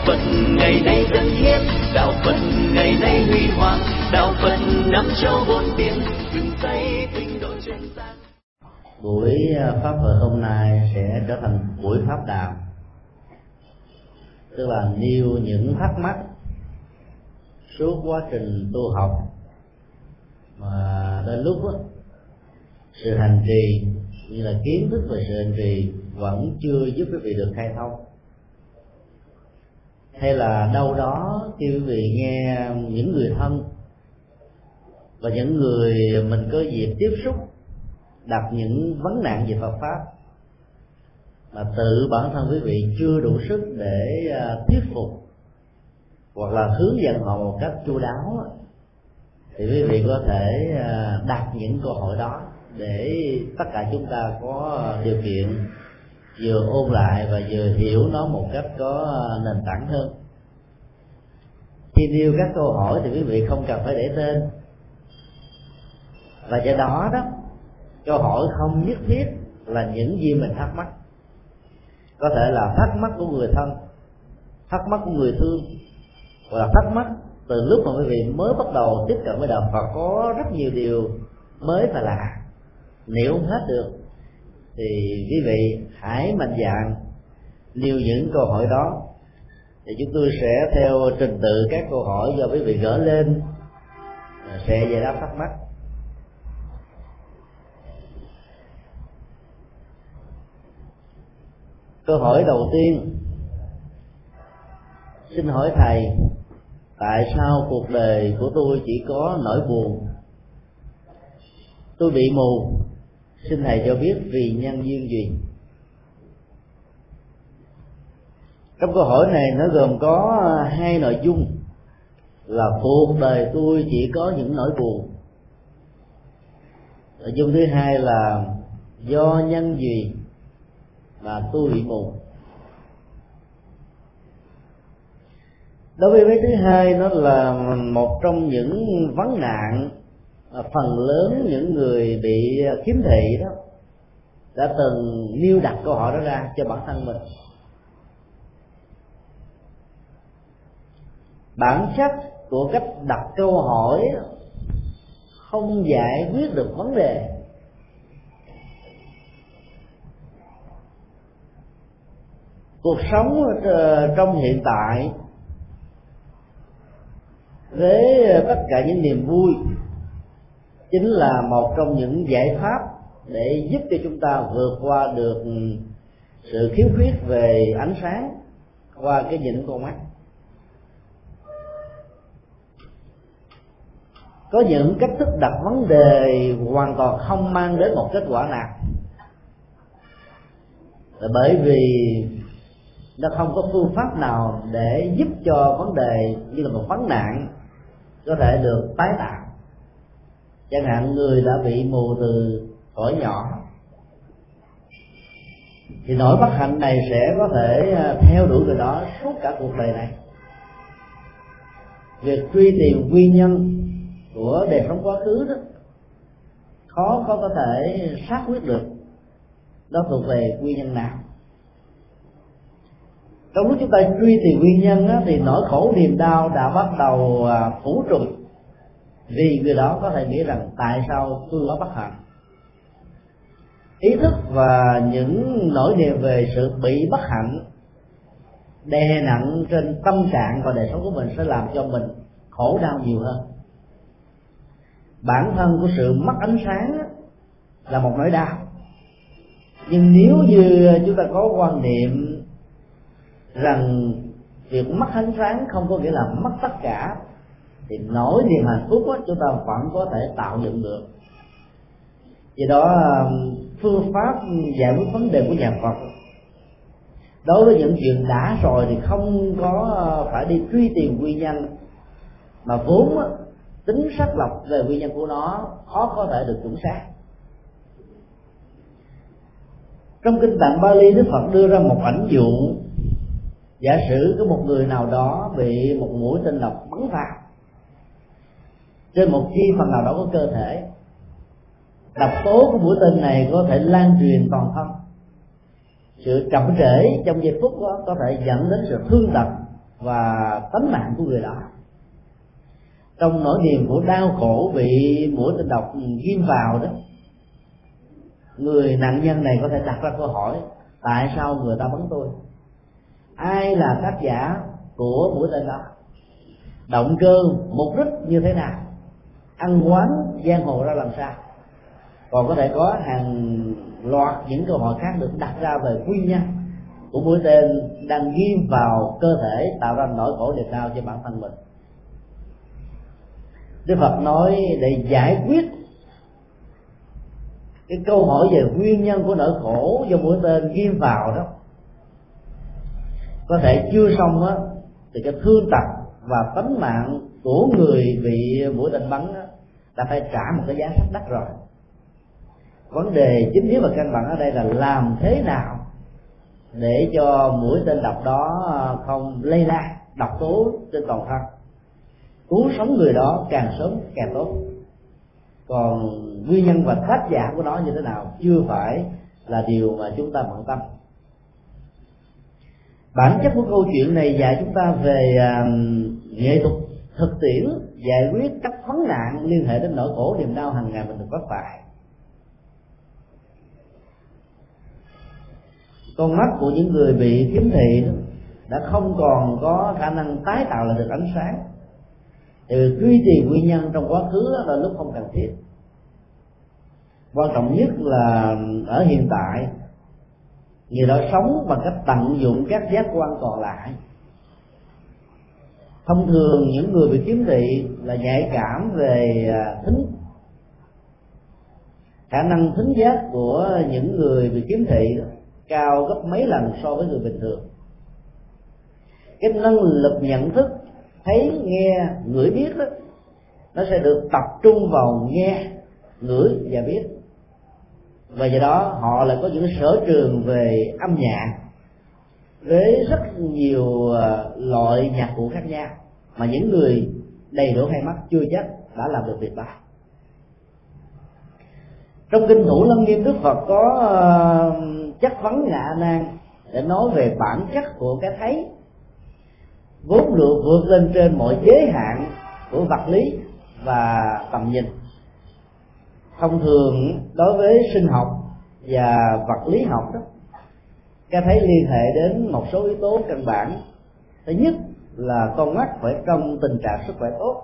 Phật ngày nay dân hiến, đạo Phật ngày nay huy hoàng, đạo Phật năm châu bốn biển, từng tay tinh độ chân gian. Buổi pháp hội hôm nay sẽ trở thành buổi pháp đàm, tức là nêu những thắc mắc suốt quá trình tu học mà đến lúc đó, sự hành trì như là kiến thức về sự hành trì vẫn chưa giúp quý vị được khai thông, hay là đâu đó khi quý vị nghe những người thân và những người mình có dịp tiếp xúc đặt những vấn nạn về Phật pháp mà tự bản thân quý vị chưa đủ sức để thuyết phục hoặc là hướng dẫn họ một cách chu đáo, thì quý vị có thể đặt những câu hỏi đó để tất cả chúng ta có điều kiện vừa ôn lại và vừa hiểu nó một cách có nền tảng hơn. Khi nêu các câu hỏi thì quý vị không cần phải để tên, và do đó câu hỏi không nhất thiết là những gì mình thắc mắc, có thể là thắc mắc của người thân, thắc mắc của người thương, hoặc là thắc mắc từ lúc mà quý vị mới bắt đầu tiếp cận với đạo Phật có rất nhiều điều mới và lạ. Nếu không hết được thì quý vị hãy mạnh dạn nêu những câu hỏi đó, thì chúng tôi sẽ theo trình tự các câu hỏi do quý vị gửi lên sẽ giải đáp thắc mắc. Câu hỏi đầu tiên: xin hỏi thầy, tại sao cuộc đời của tôi chỉ có nỗi buồn? Tôi bị mù, xin thầy cho biết vì nhân duyên gì? Trong câu hỏi này nó gồm có hai nội dung là cuộc đời tôi chỉ có những nỗi buồn. Nội dung thứ hai là do nhân gì mà tôi bị mù. Đối với cái thứ hai, nó là một trong những vấn nạn phần lớn những người bị khiếm thị đó đã từng nêu đặt câu hỏi đó ra cho bản thân mình. Bản chất của cách đặt câu hỏi không giải quyết được vấn đề. Cuộc sống trong hiện tại với tất cả những niềm vui chính là một trong những giải pháp để giúp cho chúng ta vượt qua được sự khiếm khuyết về ánh sáng qua cái nhìn của con mắt. Có những cách thức đặt vấn đề hoàn toàn không mang đến một kết quả nào, bởi vì nó không có phương pháp nào để giúp cho vấn đề như là một vấn nạn có thể được tái tạo. Chẳng hạn người đã bị mù từ tuổi nhỏ thì nỗi bất hạnh này sẽ có thể theo đuổi người đó suốt cả cuộc đời này. Việc truy tìm nguyên nhân của đời sống quá khứ đó khó có thể xác quyết được nó thuộc về nguyên nhân nào. Trong lúc chúng ta truy tìm nguyên nhân á, thì nỗi khổ niềm đau đã bắt đầu phủ trùm, vì người đó có thể nghĩ rằng tại sao tôi có bất hạnh. Ý thức và những nỗi niềm về sự bị bất hạnh đè nặng trên tâm trạng và đời sống của mình sẽ làm cho mình khổ đau nhiều hơn. Bản thân của sự mất ánh sáng là một nỗi đau, nhưng nếu như chúng ta có quan niệm rằng việc mất ánh sáng không có nghĩa là mất tất cả, thì nỗi niềm hạnh phúc đó, chúng ta vẫn có thể tạo dựng được. Vì đó phương pháp giải quyết vấn đề của nhà Phật đối với những chuyện đã rồi thì không có phải đi truy tìm nguyên nhân, mà vốn tính xác lập về nguyên nhân của nó khó có thể được chuẩn xác. Trong kinh Tạng Bali, Đức Phật đưa ra một ảnh dụ: giả sử có một người nào đó bị một mũi tên độc bắn vào trên một chi phần nào đó của cơ thể, độc tố của mũi tên này có thể lan truyền toàn thân. Sự chậm trễ trong giây phút đó có thể dẫn đến sự thương tật và tánh mạng của người đó. Trong nỗi niềm của đau khổ bị mũi tên độc ghim vào đó, người nạn nhân này có thể đặt ra câu hỏi: tại sao người ta bắn tôi? Ai là tác giả của mũi tên đó? Động cơ, mục đích như thế nào? Ăn quán giang hồ ra làm sao? Còn có thể có hàng loạt những câu hỏi khác được đặt ra về nguyên nhân của mũi tên đang ghim vào cơ thể, tạo ra nỗi khổ niềm đau cho bản thân mình. Đức Phật nói để giải quyết cái câu hỏi về nguyên nhân của nỗi khổ do mũi tên ghim vào đó, có thể chưa xong á, thì cái thương tật và tánh mạng của người bị mũi tên bắn á, đã phải trả một cái giá rất đắt rồi. Vấn đề chính yếu và căn bản ở đây là làm thế nào để cho mũi tên độc đó không lây lan độc tố trên toàn thân, cứu sống người đó càng sớm càng tốt. Còn nguyên nhân và tác giả của nó như thế nào chưa phải là điều mà chúng ta bận tâm. Bản chất của câu chuyện này dạy chúng ta về nghệ thuật thực tiễn giải quyết các vấn nạn liên hệ đến nỗi khổ niềm đau hàng ngày mình được vấp phải. Con mắt của những người bị khiếm thị đã không còn có khả năng tái tạo lại được ánh sáng, thì duy trì nguyên nhân trong quá khứ là lúc không cần thiết. Quan trọng nhất là ở hiện tại, người đó sống bằng cách tận dụng các giác quan còn lại. Thông thường những người bị khiếm thị là nhạy cảm về thính. Khả năng thính giác của những người bị khiếm thị cao gấp mấy lần so với người bình thường. Cái năng lực nhận thức thấy, nghe, ngửi, biết đó, nó sẽ được tập trung vào nghe, ngửi và biết. Và do đó họ lại có những sở trường về âm nhạc với rất nhiều loại nhạc cụ khác nhau mà những người đầy đủ hai mắt chưa chắc đã làm được việc đó. Trong kinh Thủ Lăng Nghiêm, Đức Phật có chất vấn Ngạ Nan để nói về bản chất của cái thấy, vốn được vượt lên trên mọi giới hạn của vật lý và tầm nhìn. Thông thường đối với sinh học và vật lý học đó, cái thấy liên hệ đến một số yếu tố căn bản. Thứ nhất là con mắt phải trong tình trạng sức khỏe tốt.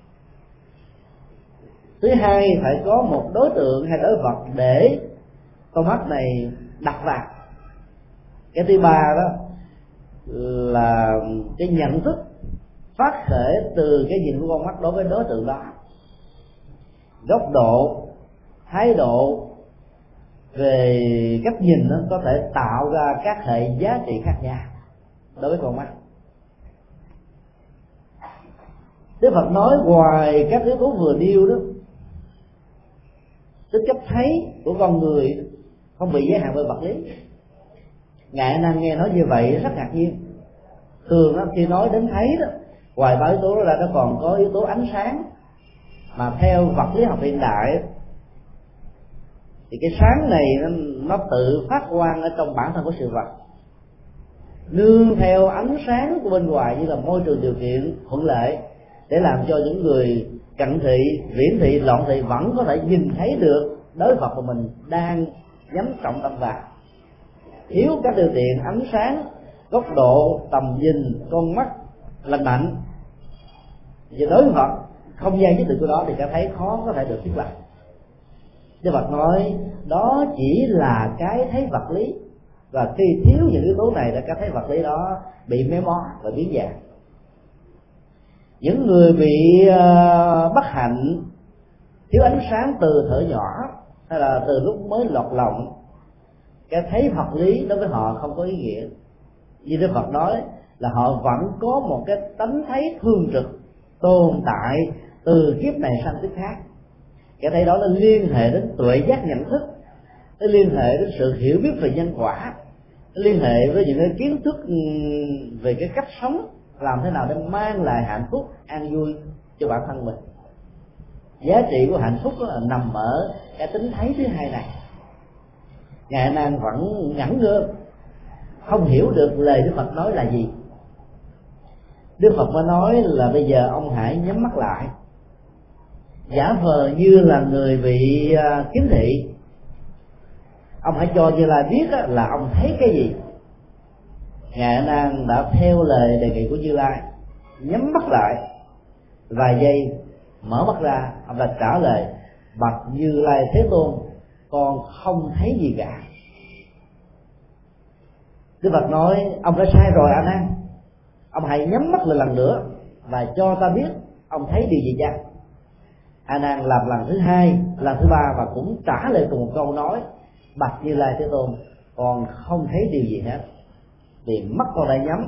Thứ hai, phải có một đối tượng hay đối vật để con mắt này đặt vào. Cái thứ ba đó là cái nhận thức phát khởi từ cái nhìn của con mắt đối với đối tượng đó. Góc độ, thái độ về cách nhìn nó có thể tạo ra các hệ giá trị khác nhau đối với con mắt. Đức Phật nói ngoài các yếu tố vừa nêu đó, tính cách thấy của con người không bị giới hạn bởi vật lý. Ngài Nan nghe nói như vậy rất ngạc nhiên. Thường đó, khi nói đến thấy đó, ngoài ba yếu tố đó ra nó còn có yếu tố ánh sáng, mà theo vật lý học hiện đại thì cái sáng này nó tự phát quang ở trong bản thân của sự vật, nương theo ánh sáng của bên ngoài như là môi trường điều kiện thuận lợi để làm cho những người cận thị, viễn thị, loạn thị vẫn có thể nhìn thấy được đối vật của mình đang nhắm trọng tâm vào. Thiếu các điều kiện ánh sáng, góc độ, tầm nhìn, con mắt lành mạnh và đối vật không gian nhất định của đó thì cảm thấy khó có thể được thiết lập. Đức Phật nói đó chỉ là cái thấy vật lý, và khi thiếu những yếu tố này là cái thấy vật lý đó bị méo mó và biến dạng. Những người bị bất hạnh thiếu ánh sáng từ thuở nhỏ hay là từ lúc mới lọt lòng, cái thấy vật lý đối với họ không có ý nghĩa. Như Đức Phật nói là họ vẫn có một cái tánh thấy thường trực tồn tại từ kiếp này sang kiếp khác. Cái thấy đó nó liên hệ đến tuệ giác nhận thức, nó liên hệ đến sự hiểu biết về nhân quả, nó liên hệ với những cái kiến thức về cái cách sống, làm thế nào để mang lại hạnh phúc an vui cho bản thân mình. Giá trị của hạnh phúc là nằm ở cái tính thấy thứ hai này. Ngài Nan vẫn ngẩn ngơ, không hiểu được lời Đức Phật nói là gì. Đức Phật mới nói là bây giờ ông hãy nhắm mắt lại, giả vờ như là người bị kiếm thị. Ông hãy cho Như Lai biết là ông thấy cái gì. Ngài A Nan đã theo lời đề nghị của Như Lai, nhắm mắt lại vài giây, mở mắt ra, ông đã trả lời: bạch Như Lai Thế Tôn, con không thấy gì cả. Đức Phật nói: ông đã sai rồi A Nan, ông hãy nhắm mắt lại lần nữa và cho ta biết ông thấy điều gì chăng. A Nan làm lần thứ hai, lần thứ ba và cũng trả lời cùng một câu nói: bạch Như Lai Thế Tôn, con không thấy điều gì hết, vì mắt con đã nhắm.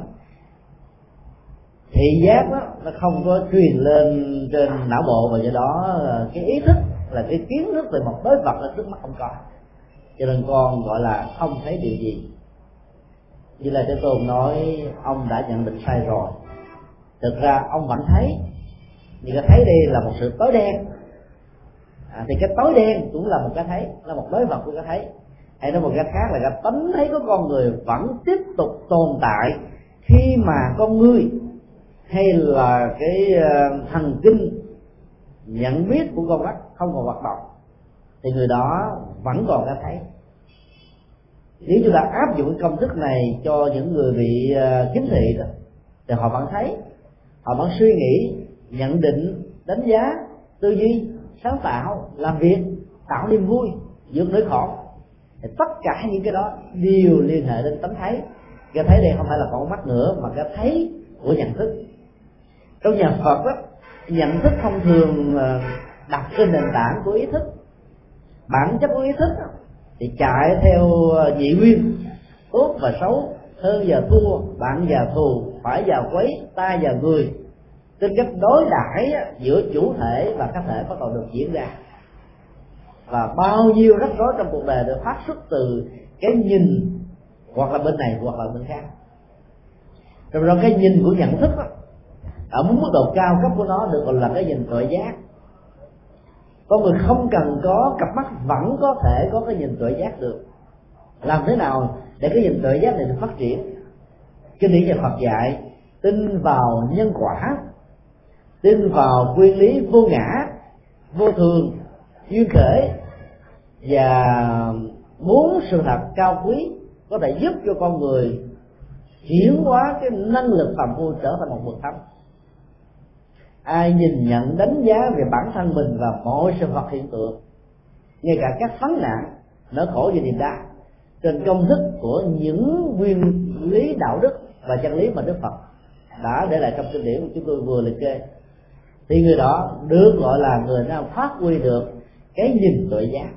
Thị giác đó, nó không có truyền lên trên não bộ, và do đó cái ý thức là cái kiến thức về một đối vật ở trước mắt không có, cho nên con gọi là không thấy điều gì. Như là Thế Tôn nói: ông đã nhận định sai rồi. Thực ra ông vẫn thấy, nhưng cái thấy đây là một sự tối đen. Thì cái tối đen cũng là một cái thấy, là một đối vật của cái thấy. Hay nói một cái khác là cái tánh thấy của con người vẫn tiếp tục tồn tại khi mà con người hay là cái thần kinh nhận biết của con mắt không còn hoạt động, thì người đó vẫn còn cái thấy. Nếu chúng ta áp dụng công thức này cho những người bị kiếm thị thì họ vẫn thấy, họ vẫn suy nghĩ, nhận định, đánh giá, tư duy, sáng tạo, làm việc, tạo niềm vui, vượt nỗi khổ. Thì tất cả những cái đó đều liên hệ đến tánh thấy. Cái thấy đây không phải là con mắt nữa, mà cái thấy của nhận thức. Trong nhà Phật đó, nhận thức thông thường đặt trên nền tảng của ý thức. Bản chất của ý thức đó, thì chạy theo nhị nguyên, tốt và xấu, hơn và thua, bạn và thù, phải và quấy, ta và người. Tính cách đối đãi giữa chủ thể và cá thể bắt đầu được diễn ra, và bao nhiêu rắc rối trong cuộc đời được phát xuất từ cái nhìn hoặc là bên này hoặc là bên khác. Trong đó cái nhìn của nhận thức đó, ở mức độ cao cấp của nó được gọi là cái nhìn tuệ giác. Con người không cần có cặp mắt vẫn có thể có cái nhìn tuệ giác được. Làm thế nào để cái nhìn tuệ giác này được phát triển? Kinh điển nhà Phật dạy tin vào nhân quả, tin vào nguyên lý vô ngã, vô thường, duyên khởi, và bốn sự thật cao quý có thể giúp cho con người chuyển hóa cái năng lực phàm phu trở thành một bậc thánh. Ai nhìn nhận đánh giá về bản thân mình và mọi sự vật hiện tượng, ngay cả các vấn nạn, nỗi khổ và niềm đau, trên công thức của những nguyên lý đạo đức và chân lý mà Đức Phật đã để lại trong kinh điển của chúng tôi vừa liệt kê, thì người đó được gọi là người nào phát huy được cái nhìn tuệ giác.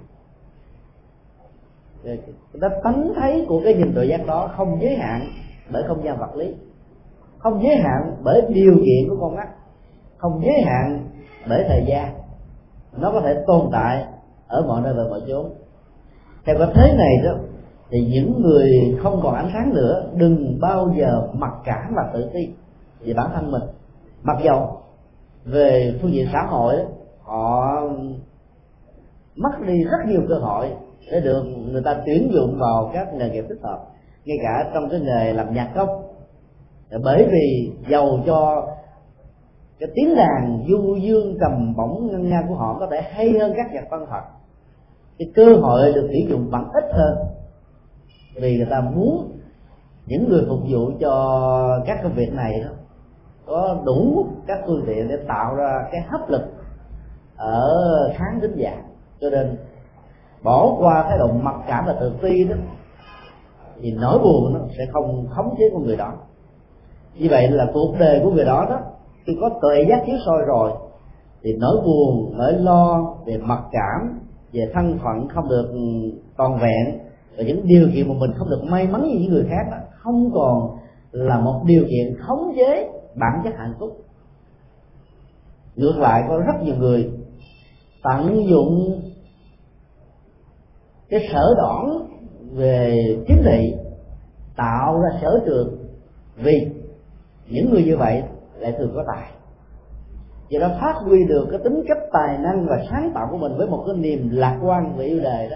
Cái tánh thấy của cái nhìn tuệ giác đó không giới hạn bởi không gian vật lý, không giới hạn bởi điều kiện của con mắt, không giới hạn bởi thời gian, nó có thể tồn tại ở mọi nơi và mọi chốn. Theo cái thế này đó, thì những người không còn ánh sáng nữa đừng bao giờ mặc cảm và tự ti về bản thân mình. Mặc dầu về phương diện xã hội họ mất đi rất nhiều cơ hội để được người ta tuyển dụng vào các nghề nghiệp thích hợp, ngay cả trong cái nghề làm nhạc công. Bởi vì dầu cho cái tiếng đàn du dương trầm bổng ngân nga của họ có thể hay hơn các nhạc văn thật, cái cơ hội được tuyển dụng vẫn ít hơn, vì người ta muốn những người phục vụ cho các công việc này đó có đủ các phương tiện để tạo ra cái hấp lực ở khán thính giả. Cho nên bỏ qua thái độ mặc cảm và tự ti đó, thì nỗi buồn nó sẽ không khống chế con người đó. Như vậy là cuộc đời của người đó đó, khi có tuệ giác chiếu soi rồi, thì nỗi buồn, nỗi lo về mặc cảm, về thân phận không được toàn vẹn, và những điều kiện mà mình không được may mắn như những người khác đó, không còn là một điều kiện khống chế bản chất hạnh phúc. Ngược lại, có rất nhiều người tận dụng cái sở đoản về chính trị tạo ra sở trường, vì những người như vậy lại thường có tài, do đó phát huy được cái tính cách tài năng và sáng tạo của mình với một cái niềm lạc quan về yêu đời đó,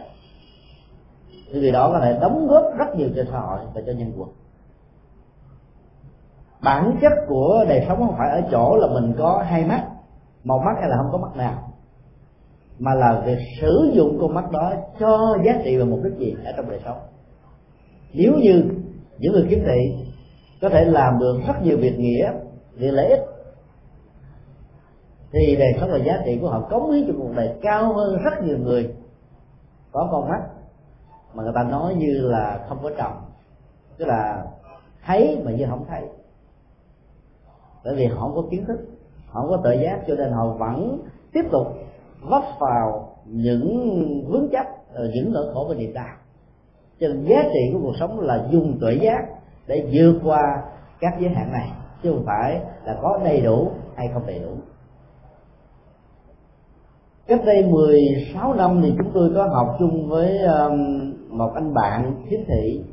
thì người đó có thể đóng góp rất nhiều cho xã hội và cho nhân quần. Bản chất của đời sống không phải ở chỗ là mình có hai mắt, một mắt hay là không có mắt nào, mà là việc sử dụng con mắt đó cho giá trị và mục đích gì ở trong đời sống. Nếu như những người kiếm thị có thể làm được rất nhiều việc nghĩa, việc lợi ích, thì đời sống và giá trị của họ cống hiến cho cuộc đời cao hơn rất nhiều người có con mắt mà người ta nói như là không có tròng, tức là thấy mà như không thấy. Bởi vì họ không có kiến thức, họ không có tự giác, cho nên họ vẫn tiếp tục vấp vào những vướng chấp, những nỗi khổ và niềm đau. Cho nên giá trị của cuộc sống là dùng tuệ giác để vượt qua các giới hạn này, chứ không phải là có đầy đủ hay không đầy đủ. Cách đây 16 năm thì chúng tôi có học chung với một anh bạn khiếm thị,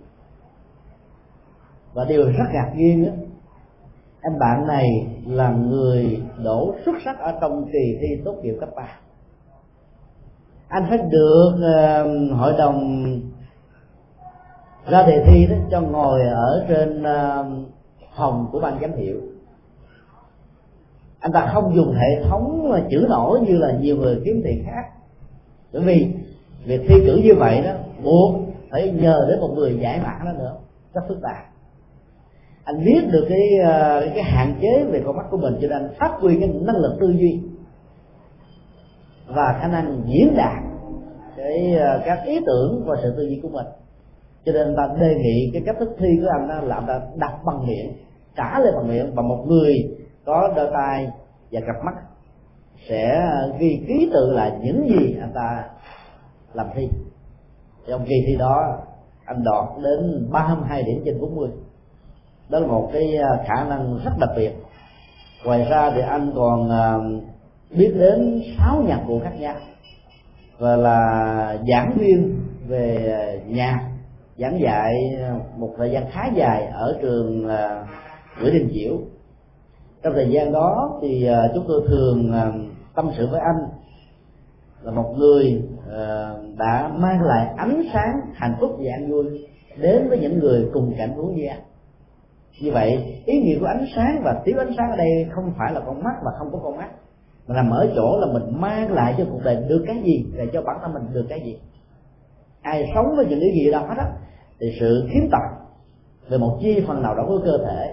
và điều rất ngạc nhiên đó, anh bạn này là người đỗ xuất sắc ở trong kỳ thi tốt nghiệp cấp 3. Anh phải được hội đồng ra đề thi đó cho ngồi ở trên phòng của ban giám hiệu. Anh ta không dùng hệ thống chữ nổi như là nhiều người khiếm thị khác, bởi vì việc thi cử như vậy đó buộc phải nhờ đến một người giải mã đó nữa, rất phức tạp. Anh biết được cái hạn chế về con mắt của mình, cho nên anh phát huy cái năng lực tư duy và khả năng diễn đạt các ý tưởng và sự tư duy của mình. Cho nên anh ta đề nghị cái cách thức thi của anh là anh ta đọc bằng miệng, trả lời bằng miệng, và một người có đôi tai và cặp mắt sẽ ghi ký tự lại những gì anh ta làm thi. Trong kỳ thi đó anh đoạt đến 32 điểm trên 40. Đó là một cái khả năng rất đặc biệt. Ngoài ra thì anh còn biết đến 6 nhạc cụ khác nhau, và là giảng viên về nhạc, giảng dạy một thời gian khá dài ở trường Nguyễn Đình Chiểu. Trong thời gian đó thì chúng tôi thường tâm sự với anh là một người đã mang lại ánh sáng, hạnh phúc và an vui đến với những người cùng cảnh huống như anh. Như vậy ý nghĩa của ánh sáng và thiếu ánh sáng ở đây không phải là con mắt và không có con mắt, mà nằm ở chỗ là mình mang lại cho cuộc đời được cái gì, để cho bản thân mình được cái gì. Ai sống với những cái gì đó thì sự khiếm tật về một chi phần nào đó của cơ thể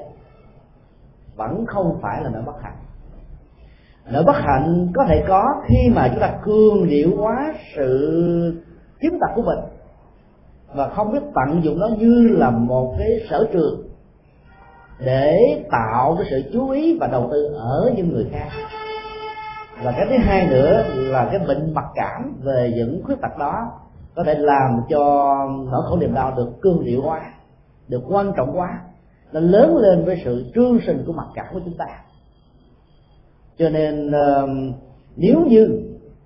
vẫn không phải là nỗi bất hạnh. Nỗi bất hạnh có thể có khi mà chúng ta cường điệu quá sự khiếm tật của mình và không biết tận dụng nó như là một cái sở trường để tạo cái sự chú ý và đầu tư ở những người khác. Và cái thứ hai nữa là cái bệnh mặc cảm về những khuyết tật đó có thể làm cho nỗi khổ niềm đau được cương điệu hóa, được quan trọng quá, nó lớn lên với sự trương sình của mặc cảm của chúng ta. Cho nên nếu như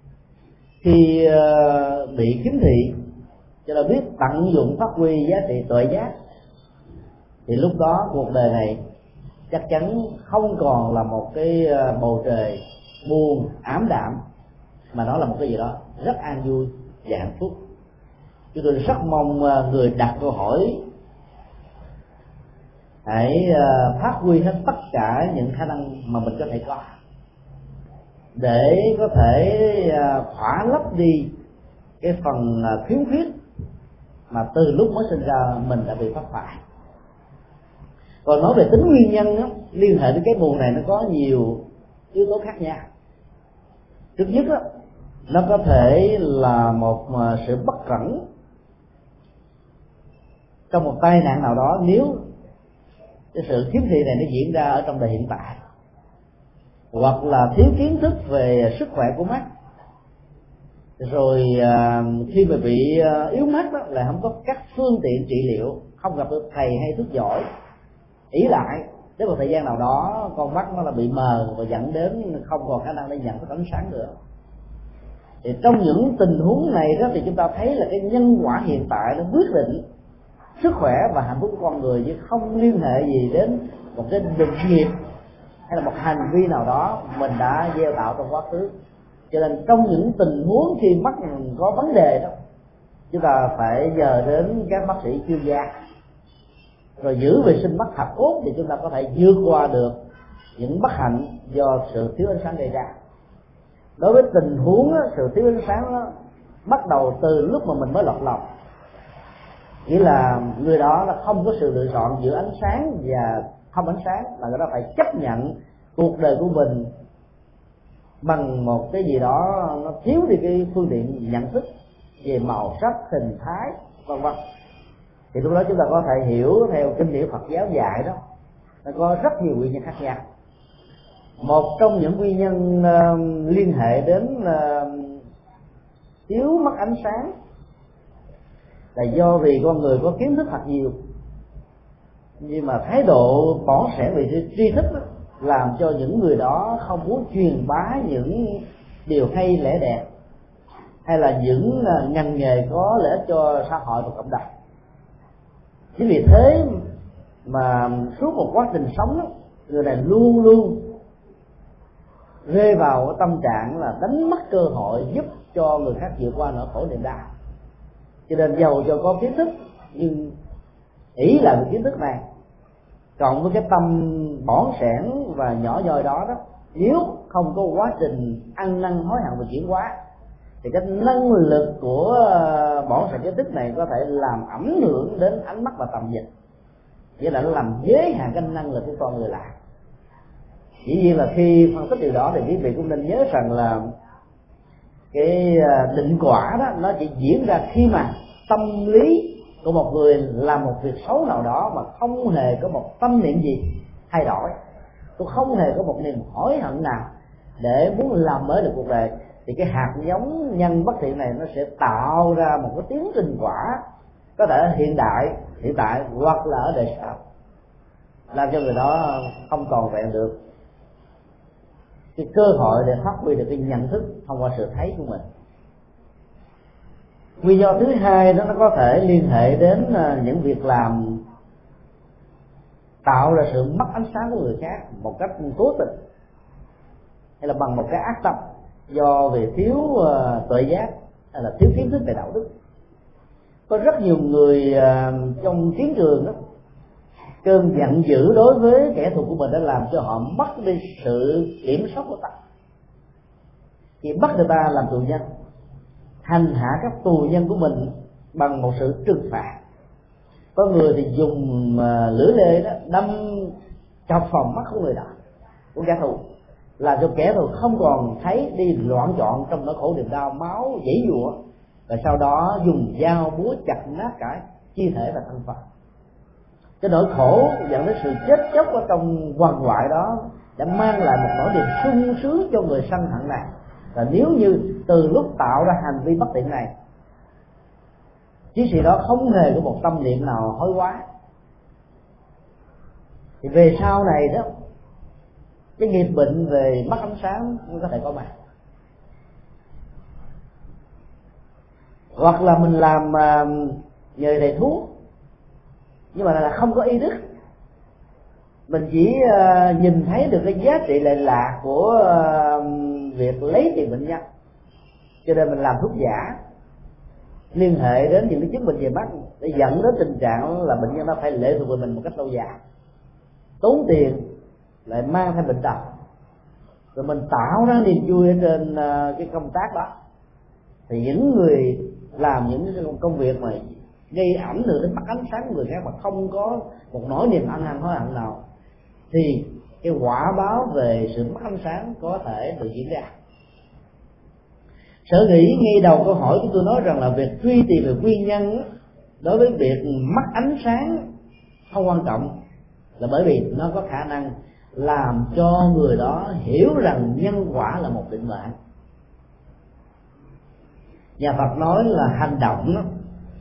khi bị khiếm thị cho nên biết tận dụng phát huy giá trị tuệ giác, thì lúc đó cuộc đời này chắc chắn không còn là một cái bầu trời buồn ảm đạm, mà nó là một cái gì đó rất an vui và hạnh phúc. Chúng tôi rất mong người đặt câu hỏi hãy phát huy hết tất cả những khả năng mà mình có thể có, để có thể khỏa lấp đi cái phần khiếm khuyết mà từ lúc mới sinh ra mình đã bị phát phải. Còn nói về tính nguyên nhân đó, liên hệ đến cái buồn này nó có nhiều yếu tố khác nhau. Trước nhất đó, nó có thể là một sự bất cẩn trong một tai nạn nào đó, nếu cái sự khiếm thị này nó diễn ra ở trong đời hiện tại, hoặc là thiếu kiến thức về sức khỏe của mắt, rồi khi mà bị yếu mắt đó là không có các phương tiện trị liệu, không gặp được thầy hay thuốc giỏi, ý lại đến một thời gian nào đó con mắt nó là bị mờ và dẫn đến không còn khả năng để nhận cái ánh sáng nữa. Thì trong những tình huống này đó thì chúng ta thấy là cái nhân quả hiện tại nó quyết định sức khỏe và hạnh phúc của con người, chứ không liên hệ gì đến một cái định nghiệp hay là một hành vi nào đó mình đã gieo tạo trong quá khứ. Cho nên trong những tình huống khi mắt mình có vấn đề đó, chúng ta phải nhờ đến các bác sĩ chuyên gia rồi giữ vệ sinh mắt thật tốt thì chúng ta có thể vượt qua được những bất hạnh do sự thiếu ánh sáng gây ra. Đối với tình huống sự thiếu ánh sáng đó, bắt đầu từ lúc mà mình mới lọt lòng, nghĩa là người đó là không có sự lựa chọn giữa ánh sáng và không ánh sáng, là người đó phải chấp nhận cuộc đời của mình bằng một cái gì đó nó thiếu đi cái phương tiện nhận thức về màu sắc, hình thái, vân vân. Thì lúc đó chúng ta có thể hiểu theo kinh điển Phật giáo dạy đó, nó có rất nhiều nguyên nhân khác nhau. Một trong những nguyên nhân liên hệ đến thiếu mất ánh sáng là do vì con người có kiến thức thật nhiều, nhưng mà thái độ bỏn sẻn về tri thức đó, làm cho những người đó không muốn truyền bá những điều hay lẽ đẹp hay là những ngành nghề có lợi ích cho xã hội và cộng đồng. Chính vì thế mà suốt một quá trình sống đó, người này luôn luôn rơi vào cái tâm trạng là đánh mất cơ hội giúp cho người khác vượt qua nỗi khổ niềm đau. Cho nên giàu cho có kiến thức nhưng ý là cái kiến thức này cộng với cái tâm bỏn sẻn và nhỏ nhoi đó, nếu không có quá trình ăn năn hối hận và chuyển hóa thì cái năng lực của bỏn sẻn kiến thức này có thể làm ảnh hưởng đến ánh mắt và tầm nhìn, nghĩa là nó làm giới hạn cái năng lực của con người lại. Dĩ nhiên là khi phân tích điều đó thì quý vị cũng nên nhớ rằng là cái định quả đó nó chỉ diễn ra khi mà tâm lý của một người làm một việc xấu nào đó mà không hề có một tâm niệm gì thay đổi, cũng không hề có một niềm hối hận nào để muốn làm mới được cuộc đời, thì cái hạt giống nhân bất thiện này nó sẽ tạo ra một cái tiến trình quả có thể ở hiện tại hoặc là ở đời sau, làm cho người đó không còn vẹn được cái cơ hội để phát huy được cái nhận thức thông qua sự thấy của mình. Nguyên do thứ hai đó nó có thể liên hệ đến những việc làm tạo ra sự mất ánh sáng của người khác một cách cố tình hay là bằng một cái ác tâm do về thiếu tuệ giác hay là thiếu kiến thức về đạo đức. Có rất nhiều người trong chiến trường đó, cơn giận dữ đối với kẻ thù của mình đã làm cho họ mất đi sự kiểm soát của ta, chỉ bắt người ta làm tù nhân, hành hạ các tù nhân của mình bằng một sự trừng phạt. Có người thì dùng lưỡi lê đó đâm chọc vào mắt của người đó, của kẻ thù, làm cho kẻ thù không còn thấy, đi loạn trọn trong nỗi khổ niềm đau, máu dãy dụa, và sau đó dùng dao búa chặt nát cả chi thể và thân phận. Cái nỗi khổ dẫn đến sự chết chóc ở trong quằn quại đó đã mang lại một nỗi niềm sung sướng cho người sân hận này. Và nếu như từ lúc tạo ra hành vi bất thiện này, chiến sĩ đó không hề có một tâm niệm nào hối hóa, thì về sau này đó cái nghiệp bệnh về mất ánh sáng cũng có thể có mặt. Hoặc là mình làm nghề thầy thuốc nhưng mà là không có y đức, mình chỉ nhìn thấy được cái giá trị lệ lạc của việc lấy tiền bệnh nhân, cho nên mình làm thuốc giả liên hệ đến những cái chứng bệnh về mắt, để dẫn đến tình trạng là bệnh nhân nó phải lệ thuộc về mình một cách lâu dài, tốn tiền, lại mang theo bệnh tật, rồi mình tạo ra niềm vui ở trên cái công tác đó. Thì những người làm những công việc mà gây ảnh hưởng đến mất ánh sáng của người khác mà không có một nỗi niềm ân hận hối hận nào, thì cái quả báo về sự mất ánh sáng có thể được diễn ra. Sở dĩ ngay đầu câu hỏi của tôi nói rằng là việc truy tìm về nguyên nhân đối với việc mất ánh sáng không quan trọng, là bởi vì nó có khả năng làm cho người đó hiểu rằng nhân quả là một định mệnh. Nhà Phật nói là hành động đó,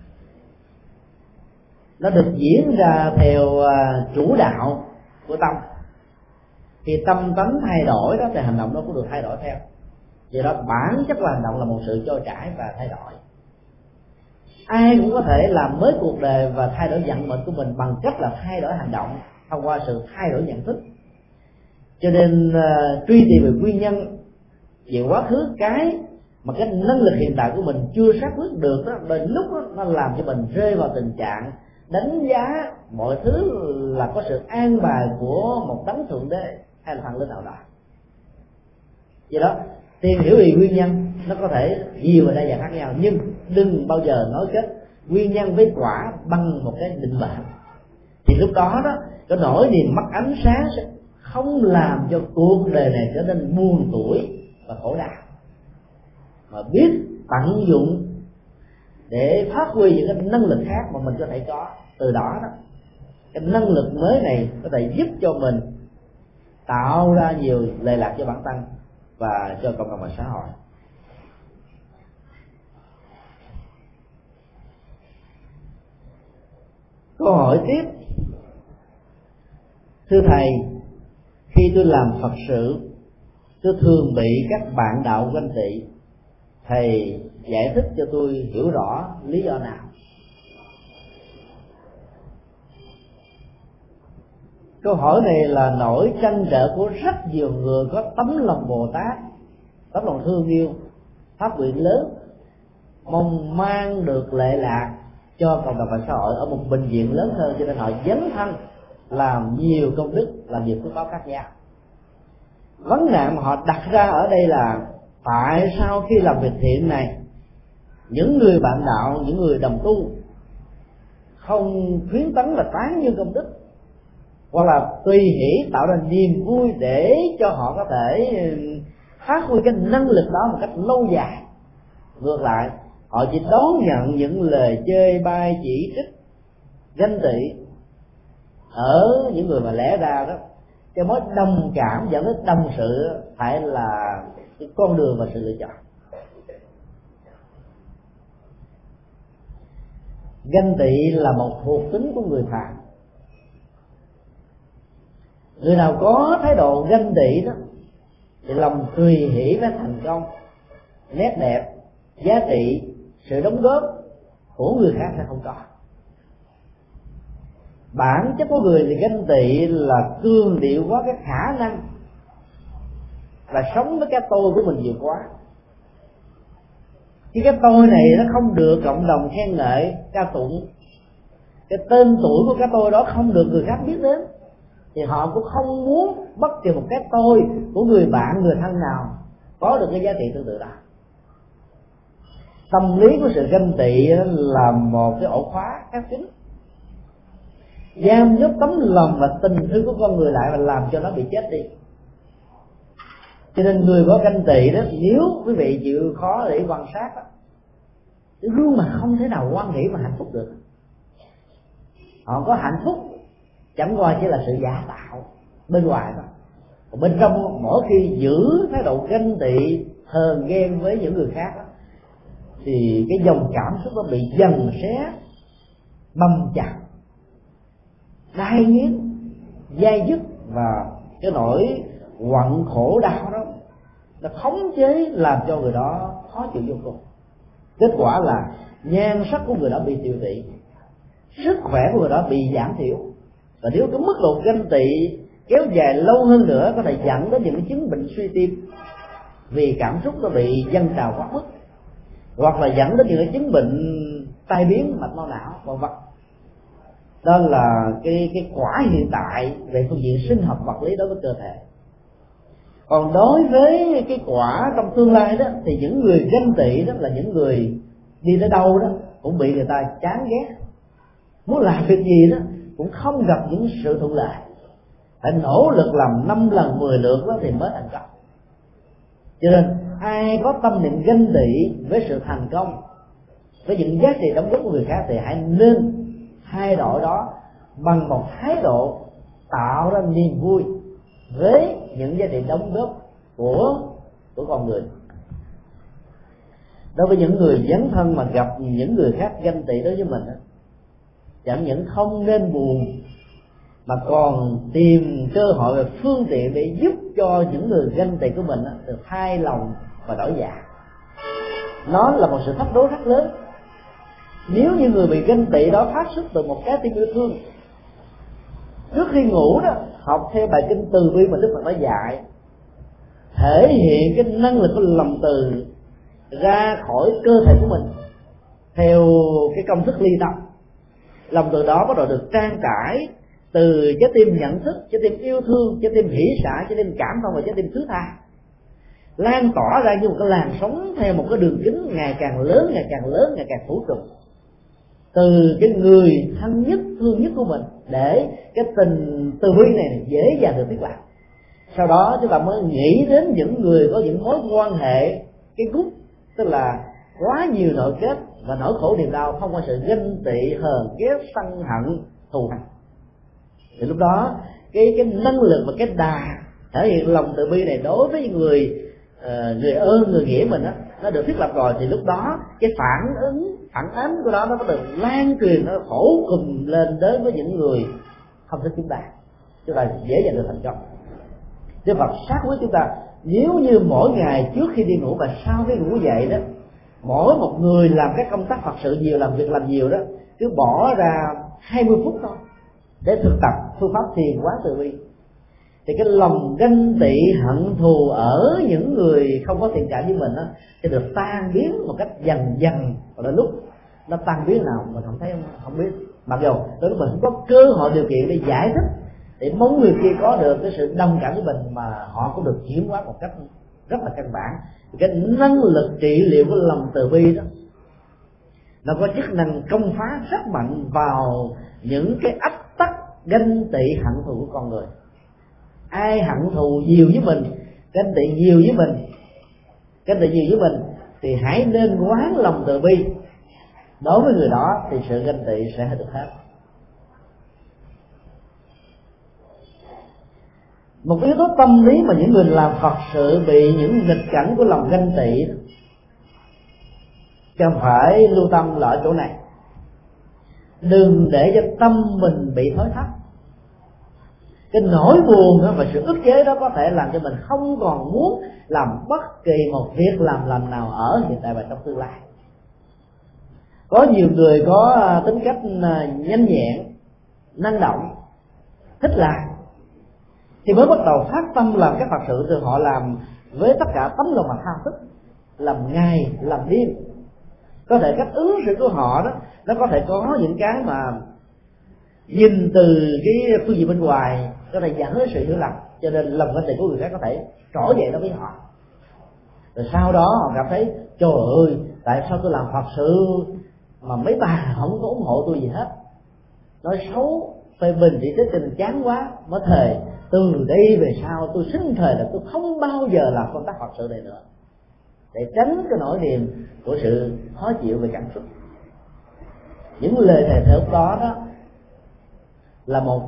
nó được diễn ra theo chủ đạo của tâm. Khi tâm tánh thay đổi đó thì hành động nó cũng được thay đổi theo. Vì đó bản chất là hành động là một sự trôi chảy và thay đổi. Ai cũng có thể làm mới cuộc đời và thay đổi vận mệnh của mình bằng cách là thay đổi hành động thông qua sự thay đổi nhận thức. Cho nên truy tìm về nguyên nhân về quá khứ, cái mà cái năng lực hiện tại của mình chưa xác quyết được đó, đến lúc đó, nó làm cho mình rơi vào tình trạng đánh giá mọi thứ là có sự an bài của một đấng thượng đế hay là thần linh nào đó. Do đó tìm hiểu về nguyên nhân nó có thể nhiều và đa dạng khác nhau, nhưng đừng bao giờ nói kết nguyên nhân với quả bằng một cái định mệnh. Thì lúc đó cái nỗi niềm mất ánh sáng sẽ không làm cho cuộc đời này trở nên buồn tủi và khổ đau, mà biết tận dụng để phát huy những cái năng lực khác mà mình có thể có. Từ đó cái năng lực mới này có thể giúp cho mình tạo ra nhiều lệ lạc cho bản thân và cho cộng đồng và xã hội. Câu hỏi tiếp: thưa thầy, khi tôi làm Phật sự, tôi thường bị các bạn đạo ganh tị. Thầy giải thích cho tôi hiểu rõ lý do nào. Câu hỏi này là nỗi trăn trở của rất nhiều người có tấm lòng Bồ Tát, tấm lòng thương yêu, phát nguyện lớn, mong mang được lệ lạc cho cộng đồng và xã hội ở một bệnh viện lớn hơn, cho nên họ dấn thân làm nhiều công đức, làm nhiều phước báo khác nhau. Vấn nạn mà họ đặt ra ở đây là tại sao khi làm việc thiện này, những người bạn đạo, những người đồng tu không khuyến tấn là tán dương công đức, hoặc là tùy hỷ tạo ra niềm vui để cho họ có thể phát huy cái năng lực đó một cách lâu dài. Ngược lại, họ chỉ đón nhận những lời chê bai, chỉ trích, ganh tị ở những người mà lẽ ra đó cái mối đồng cảm dẫn đến đồng sự phải là cái con đường và sự lựa chọn. Ganh tị là một thuộc tính của người phàm. Người nào có thái độ ganh tị đó thì lòng tùy hỷ với thành công, nét đẹp, giá trị, sự đóng góp của người khác sẽ không có. Bản chất của người thì ganh tị là cương điệu quá cái khả năng và sống với cái tôi của mình nhiều quá. Khi cái tôi này nó không được cộng đồng khen ngợi, ca tụng, cái tên tuổi của cái tôi đó không được người khác biết đến, thì họ cũng không muốn bất kỳ một cái tôi của người bạn, người thân nào có được cái giá trị tương tự đó. Tâm lý của sự ganh tị là một cái ổ khóa khép kín, giam nhốt tấm lòng và tình thương của con người lại và làm cho nó bị chết đi. Cho nên người có ganh tị đó, nếu quý vị chịu khó để quan sát đó, cái gương mặt không thể nào hoan hỷ và hạnh phúc được. Họ có hạnh phúc chẳng qua chỉ là sự giả tạo bên ngoài thôi, còn bên trong mỗi khi giữ thái độ ganh tị, hờn ghen với những người khác đó, thì cái dòng cảm xúc nó bị dần xé, băm chặt, đai nghiến, dai dứt, và cái nỗi quặn khổ đau đó nó khống chế làm cho người đó khó chịu vô cùng. Kết quả là nhan sắc của người đó bị tiêu tụy, sức khỏe của người đó bị giảm thiểu, và nếu cái mức độ ganh tị kéo dài lâu hơn nữa có thể dẫn đến những cái chứng bệnh suy tim vì cảm xúc nó bị dâng trào quá mức, hoặc là dẫn đến những cái chứng bệnh tai biến mạch máu não v.v. Đó là cái quả hiện tại về phương diện sinh học vật lý đối với cơ thể. Còn đối với cái quả trong tương lai đó, thì những người ganh tị đó là những người đi tới đâu đó cũng bị người ta chán ghét, muốn làm việc gì đó cũng không gặp những sự thuận lợi, phải nỗ lực làm 5 lần 10 lượt đó thì mới thành công. Cho nên ai có tâm niệm ganh tị với sự thành công, với những giá trị đóng góp của người khác, thì hãy nên thay đổi đó bằng một thái độ tạo ra niềm vui với những giá trị đóng góp của con người. Đối với những người dấn thân mà gặp những người khác ganh tị đối với mình, chẳng những không nên buồn mà còn tìm cơ hội và phương tiện để giúp cho những người ganh tị của mình được thay lòng và đổi dạ. Nó là một sự thách đố rất lớn. Nếu như người bị ganh tị đó phát xuất từ một trái tim yêu thương, trước khi ngủ đó học theo bài kinh từ bi mà Đức Phật đã dạy, thể hiện cái năng lực của lòng từ ra khỏi cơ thể của mình theo cái công thức ly tâm, lòng từ đó bắt đầu được trang trải từ trái tim nhận thức, trái tim yêu thương, trái tim hỷ xả, trái tim cảm thông và trái tim thứ tha, lan tỏa ra như một cái làn sóng theo một cái đường kính ngày càng lớn, ngày càng lớn, ngày càng phủ trùm, từ cái người thân nhất, thương nhất của mình, để cái tình từ bi này dễ dàng được thiết lập. Sau đó chúng ta mới nghĩ đến những người có những mối quan hệ cái gút, tức là quá nhiều nội kết và nỗi khổ niềm đau thông qua sự ganh tị, hờn ghét, sân hận, thù hằn. Thì lúc đó cái năng lực và cái đà thể hiện lòng từ bi này đối với người ơn, người nghĩa mình đó, nó được thiết lập rồi, thì lúc đó cái phản ánh của đó nó có được lan truyền, nó phổ cùng lên đến với những người không thích chúng ta dễ dàng được thành công. Đức Phật sát với chúng ta, nếu như mỗi ngày trước khi đi ngủ và sau khi ngủ dậy đó, mỗi một người làm các công tác Phật sự nhiều, làm việc làm nhiều đó, cứ bỏ ra 20 phút thôi để thực tập phương pháp thiền quán từ bi, thì cái lòng ganh tị hận thù ở những người không có thiện cảm với mình đó sẽ được tan biến một cách dần dần, và đến lúc nó tan biến nào mình không biết, mặc dù đôi lúc mình không có cơ hội điều kiện để giải thích, để mong người kia có được cái sự đồng cảm với mình, mà họ cũng được chuyển hóa một cách rất là căn bản. Cái năng lực trị liệu của lòng từ bi đó, nó có chức năng công phá rất mạnh vào những cái ách tắc ganh tị hận thù của con người. Ai hận thù nhiều với mình, ganh tị nhiều với mình thì hãy nên quán lòng từ bi đối với người đó, thì sự ganh tị sẽ được hết. Một yếu tố tâm lý mà những người làm Phật sự bị những nghịch cảnh của lòng ganh tị cần phải lưu tâm ở chỗ này. Đừng để cho tâm mình bị thối thắt. Cái nỗi buồn và sự ức chế đó có thể làm cho mình không còn muốn làm bất kỳ một việc làm nào ở hiện tại và trong tương lai. Có nhiều người có tính cách nhanh nhẹn, năng động, thích làm, thì mới bắt đầu phát tâm làm các Phật sự, từ họ làm với tất cả tấm lòng mà tham thích, làm ngày làm đêm. Có thể cách ứng xử của họ đó, nó có thể có những cái mà nhìn từ cái phương diện bên ngoài có thể dẫn đến sự hiểu lầm, cho nên lòng ganh tị của người khác có thể trỗi dậy đối với họ. Rồi sau đó họ cảm thấy trời ơi, tại sao tôi làm Phật sự mà mấy bà không có ủng hộ tôi gì hết, nói xấu phê bình chỉ trích cho mình chán quá, mới thề từ đây về sau tôi xin thề là tôi không bao giờ làm công tác Phật sự này nữa, để tránh cái nỗi niềm của sự khó chịu về cảm xúc. Những lời thề thốt đó là một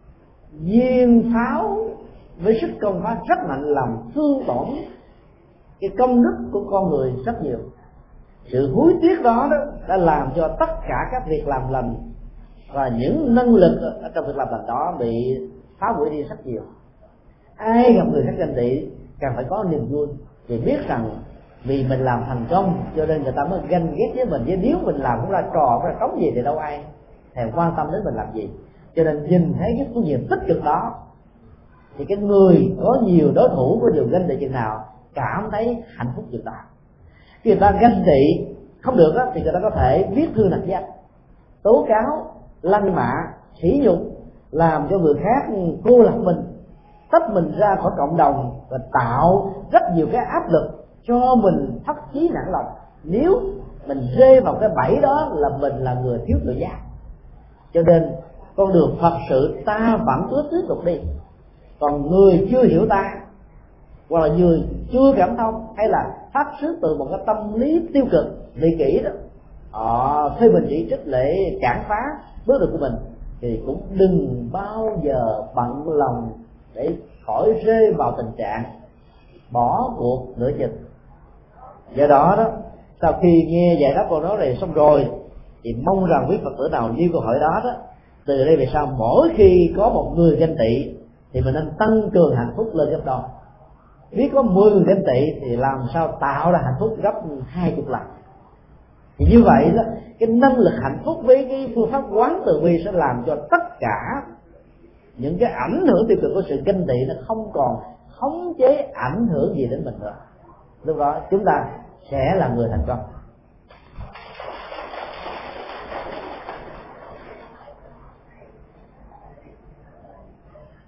viên pháo với sức công phá rất mạnh, làm thương tổn cái công đức của con người rất nhiều. Sự hối tiếc đó đã làm cho tất cả các việc làm lành và những năng lực trong việc làm lành đó bị phá hủy đi rất nhiều. Ai gặp người khác ganh tị càng phải có niềm vui, vì biết rằng vì mình làm thành công cho nên người ta mới ganh ghét với mình, chứ nếu mình làm cũng ra trò không ra trống gì thì đâu ai thèm quan tâm đến mình làm gì. Cho nên nhìn thấy cái phương diện tích cực đó, thì cái người có nhiều đối thủ có điều ganh tị chừng nào cảm thấy hạnh phúc chừng đó. Khi người ta ganh tị không được đó, thì người ta có thể viết thư nặc danh, tố cáo, lăng mạ, sỉ nhục, làm cho người khác cô lập mình, tách mình ra khỏi cộng đồng, và tạo rất nhiều cái áp lực cho mình thất chí nản lòng. Nếu mình rơi vào cái bẫy đó là mình là người thiếu tự giác. Cho nên con đường Phật sự ta vẫn cứ tiếp tục đi. Còn người chưa hiểu ta, hoặc là người chưa cảm thông, hay là phát xuất từ một cái tâm lý tiêu cực, vị kỷ đó, họ thuê mình chỉ trích để cản phá bước đường của mình, thì cũng đừng bao giờ bận lòng để khỏi rơi vào tình trạng bỏ cuộc nửa chừng. Do đó sau khi nghe giải đáp câu nói này xong rồi, thì mong rằng quý Phật tử nào nêu câu hỏi đó từ đây về sau mỗi khi có một người ganh tị thì mình nên tăng cường hạnh phúc lên gấp đôi. Biết có 10 người ganh tị thì làm sao tạo ra hạnh phúc gấp 20 lần. Thì như vậy đó, cái năng lực hạnh phúc với cái phương pháp quán từ bi sẽ làm cho tất cả những cái ảnh hưởng tiêu cực của sự ganh tị nó không còn khống chế ảnh hưởng gì đến mình nữa. Lúc đó chúng ta sẽ là người thành công.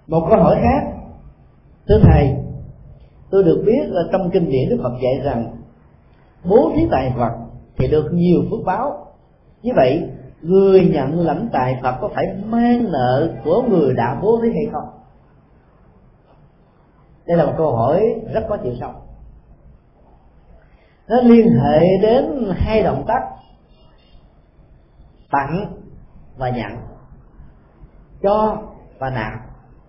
Một câu hỏi khác: thưa thầy, tôi được biết là trong kinh điển Đức Phật dạy rằng bố thí tài vật thì được nhiều phước báo. Như vậy người nhận lãnh tài Phật có phải mang nợ của người đã bố thí hay không? Đây là một câu hỏi rất có chiều sâu. Nó liên hệ đến hai động tác tặng và nhận, cho và nạp.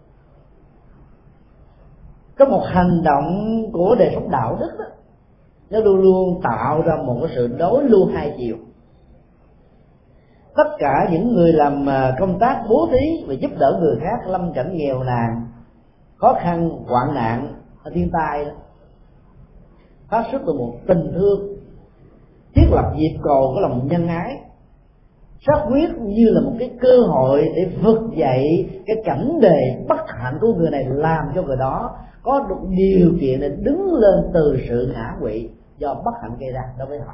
Có một hành động của đời sống đạo đức đó, nó luôn luôn tạo ra một cái sự đối lưu hai chiều. Tất cả những người làm công tác bố thí và giúp đỡ người khác lâm cảnh nghèo nàn, khó khăn, hoạn nạn, thiên tai đó, phát xuất từ một tình thương, thiết lập nhịp cầu của lòng nhân ái, xác quyết như là một cái cơ hội để vực dậy cái cảnh đề bất hạnh của người này, làm cho người đó có được điều kiện để đứng lên từ sự ngã quỵ do bất hạnh gây ra đối với họ.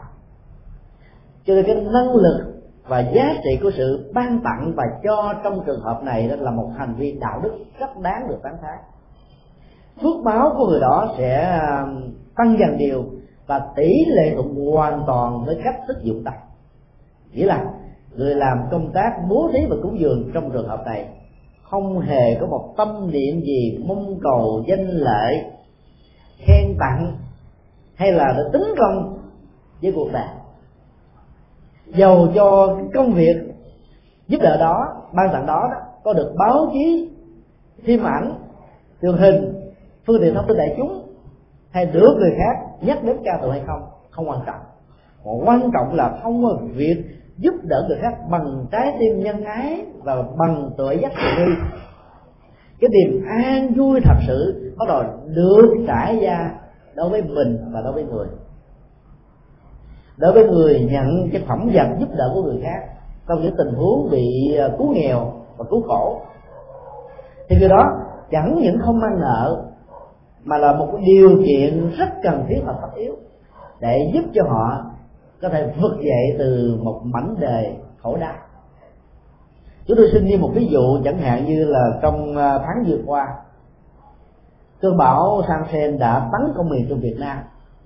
Cho nên cái năng lực và giá trị của sự ban tặng và cho trong trường hợp này đó là một hành vi đạo đức rất đáng được tán thán. Phước báo của người đó sẽ tăng dần đều và tỷ lệ thuận hoàn toàn với cách thức dụng tâm. Nghĩa là người làm công tác bố thí và cúng dường trong trường hợp này không hề có một tâm niệm gì mong cầu danh lợi, khen tặng hay là để tính công với cuộc đời. Dầu cho công việc giúp đỡ đó, ban tặng đó có được báo chí, phim ảnh, truyền hình, phương tiện thông tin đại chúng hay được người khác nhắc đến ca tụng hay không quan trọng. Mà quan trọng là thông qua việc giúp đỡ người khác bằng trái tim nhân ái và bằng tuệ giác từ bi, cái niềm an vui thật sự bắt đầu được trải ra đối với mình và đối với người. Đối với người nhận cái phẩm vật giúp đỡ của người khác trong những tình huống bị cứu nghèo và cứu khổ, thì người đó chẳng những không mang nợ mà là một điều kiện rất cần thiết và tất yếu để giúp cho họ có thể vực dậy từ một mảnh đề khổ đau. Chúng tôi xin như một ví dụ, chẳng hạn như là trong tháng vừa qua, cơn bão Sansen đã tấn công miền Trung Việt Nam.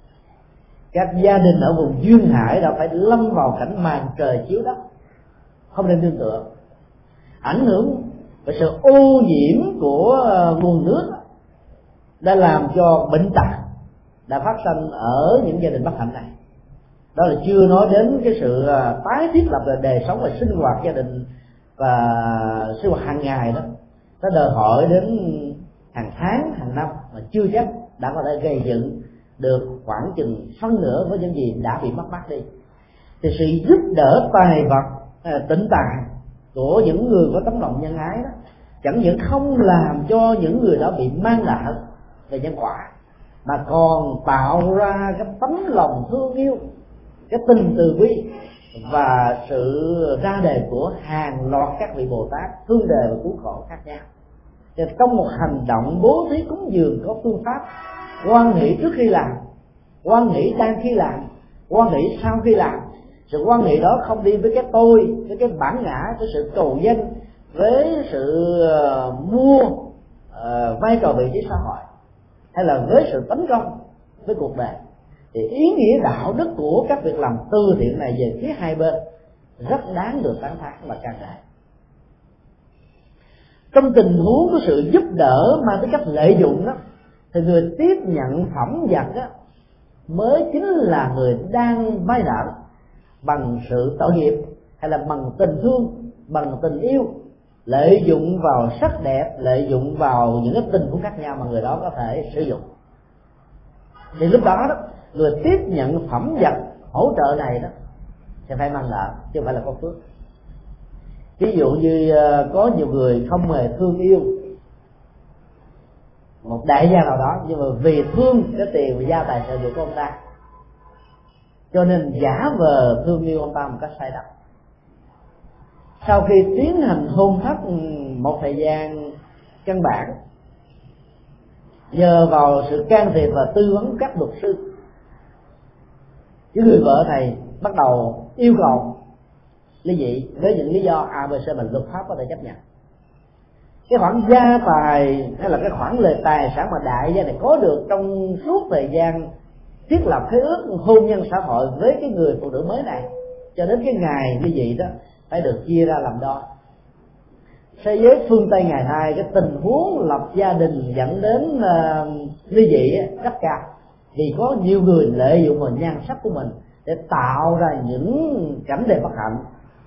Các gia đình ở vùng duyên hải đã phải lâm vào cảnh màn trời chiếu đất, không nên nương tựa. Ảnh hưởng về sự ô nhiễm của nguồn nước đã làm cho bệnh tật đã phát sinh ở những gia đình bất hạnh này. Đó là chưa nói đến cái sự tái thiết lập về đời sống và sinh hoạt gia đình và sinh hoạt hàng ngày đó, nó đòi hỏi đến hàng tháng, hàng năm mà chưa chắc đã có thể gây dựng được khoảng chừng phân nửa với những gì đã bị mất mát đi. Thì sự giúp đỡ tài vật, tịnh tài của những người có tấm lòng nhân ái đó chẳng những không làm cho những người đó bị mang nợ về nhân quả, mà còn tạo ra cái tấm lòng thương yêu, cái tình từ bi và sự ra đời của hàng loạt các vị Bồ Tát thương đề và cứu khổ khác nhau. Thì trong một hành động bố thí cúng dường có phương pháp quan nghĩ trước khi làm, quan nghĩ đang khi làm, quan nghĩ sau khi làm. Sự quan nghĩ đó không đi với cái tôi, với cái bản ngã, với sự cầu danh, với sự mua vai trò vị trí xã hội, hay là với sự tấn công với cuộc đời. Thì ý nghĩa đạo đức của các việc làm từ thiện này về phía hai bên rất đáng được tán thán và can ngợi. Trong tình huống của sự giúp đỡ mang tính cách lợi dụng đó, thì người tiếp nhận phẩm vật đó mới chính là người đang vay nợ bằng sự tội nghiệp, hay là bằng tình thương, bằng tình yêu, lợi dụng vào sắc đẹp, lợi dụng vào những cái tình huống khác nhau mà người đó có thể sử dụng. Thì lúc đó người tiếp nhận phẩm vật hỗ trợ này đó sẽ phải mang nợ chứ không phải là có phước. Ví dụ như có nhiều người không hề thương yêu một đại gia nào đó, nhưng mà vì thương cái tiền và gia tài sản của ông ta, cho nên giả vờ thương yêu ông ta một cách sai lầm. Sau khi tiến hành hôn thất một thời gian căn bản, nhờ vào sự can thiệp và tư vấn các luật sư, những người vợ này bắt đầu yêu cầu ly dị với những lý do ABC mà luật pháp có thể chấp nhận. cái khoản gia tài hay là cái khoản lời tài sản mà đại gia này có được trong suốt thời gian thiết lập khế ước hôn nhân xã hội với cái người phụ nữ mới này, cho đến cái ngày như vậy đó phải được chia ra làm đo. Thế giới phương Tây ngày nay, cái tình huống lập gia đình dẫn đến ly dị rất cao, vì có nhiều người lợi dụng vào nhan sắc của mình để tạo ra những cảnh đẹp bất hạnh,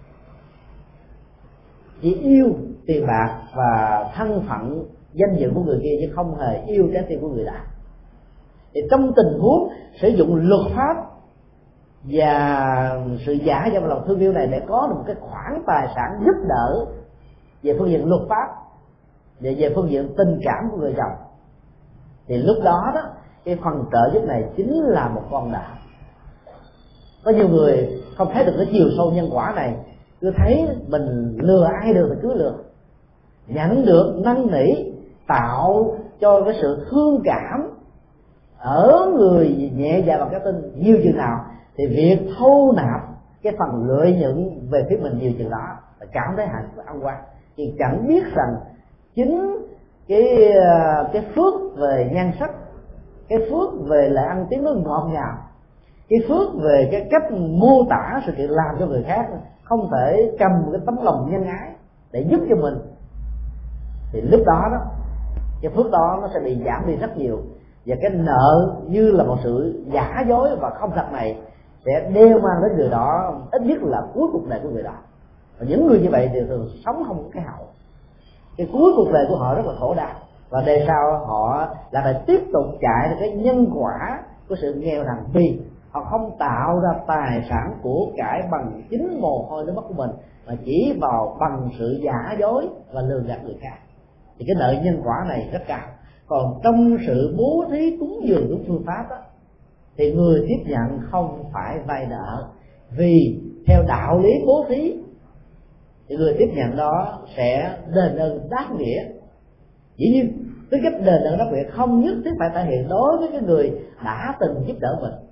chỉ yêu tiền bạc và thân phận danh dự của người kia, chứ không hề yêu trái tim của người đó. Thì trong tình huống sử dụng luật pháp và sự giả dâm lòng thương yêu này để có được một cái khoản tài sản giúp đỡ về phương diện luật pháp và về phương diện tình cảm của người chồng, thì lúc đó đó cái phần trợ giúp này chính là một con nợ. Có nhiều người không thấy được cái chiều sâu nhân quả này, cứ thấy mình lừa ai được thì cứ lừa, nhận được năn nỉ, tạo cho cái sự thương cảm ở người nhẹ dạ bằng cái tin nhiều chừng nào thì việc thâu nạp cái phần lợi nhuận về phía mình nhiều chừng đó, là cảm thấy hạnh phúc ăn quan, thì chẳng biết rằng chính cái phước về nhan sắc, cái phước về lại ăn tiếng nói ngọt ngào, cái phước về cái cách mô tả sự kiện làm cho người khác không thể cầm một cái tấm lòng nhân ái để giúp cho mình, thì lúc đó đó cái phước đó nó sẽ bị giảm đi rất nhiều, và cái nợ như là một sự giả dối và không thật này sẽ đeo mang đến người đó ít nhất là cuối cuộc đời của người đó. Và những người như vậy thì thường sống không có cái hậu, cái cuối cuộc đời của họ rất là khổ đau, và đời sau họ lại phải tiếp tục chạy được cái nhân quả của sự nghèo nàn, vì họ không tạo ra tài sản của cải bằng chính mồ hôi nước mắt của mình, mà chỉ vào bằng sự giả dối và lừa gạt người khác. Thì cái nợ nhân quả này rất cao. Còn trong sự bố thí cúng dường của phương pháp đó, thì người tiếp nhận không phải vay nợ, vì theo đạo lý bố thí thì người tiếp nhận đó sẽ đền ơn đáp nghĩa. Dĩ nhiên cái cách đền ơn đáp nghĩa không nhất thiết phải thể hiện đối với cái người đã từng giúp đỡ mình,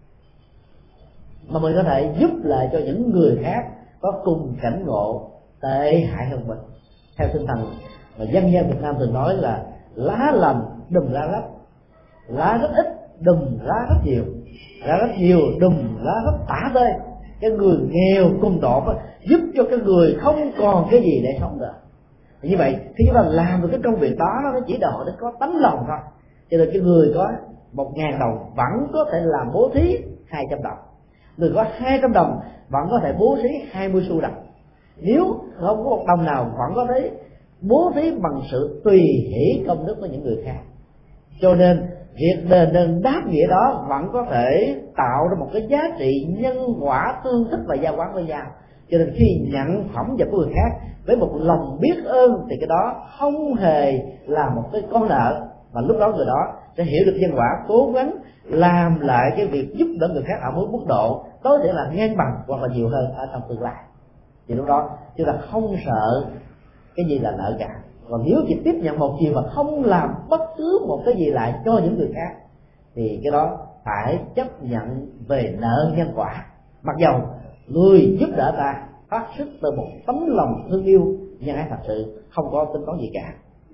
mà mình có thể giúp lại cho những người khác có cùng cảnh ngộ tệ hại hơn mình, theo tinh thần mà dân gian Việt Nam thường nói là lá lành đùm lá rách, lá rất ít đùm lá rất nhiều, lá rất nhiều đùm lá rất tả tơi. Cái người nghèo cùng tột giúp cho cái người không còn cái gì để sống được. Như vậy khi chúng ta làm được cái công việc đó, nó chỉ đòi hỏi đến có tấm lòng thôi. Cho nên cái người có 1.000 đồng vẫn có thể làm bố thí 200 đồng, người có 200 đồng vẫn có thể bố thí 20 xu đồng. Nếu không có một đồng nào vẫn có thể bố thí bằng sự tùy hỷ công đức của những người khác. Cho nên việc đền ơn đáp nghĩa đó vẫn có thể tạo ra một cái giá trị nhân quả tương thích và giao quán với nhau. Cho nên khi nhận phẩm vật của người khác với một lòng biết ơn thì cái đó không hề là một cái con nợ, và lúc đó người đó sẽ hiểu được nhân quả, cố gắng làm lại cái việc giúp đỡ người khác ở một mức độ có thể là ngang bằng hoặc là nhiều hơn ở trong tương lai. Thì lúc đó chúng ta không sợ cái gì là nợ cả. Còn nếu chỉ tiếp nhận một chiều mà không làm bất cứ một cái gì lại cho những người khác thì cái đó phải chấp nhận về nợ nhân quả, mặc dầu người giúp đỡ ta phát xuất từ một tấm lòng thương yêu nhân ái thật sự, không có tính toán gì cả.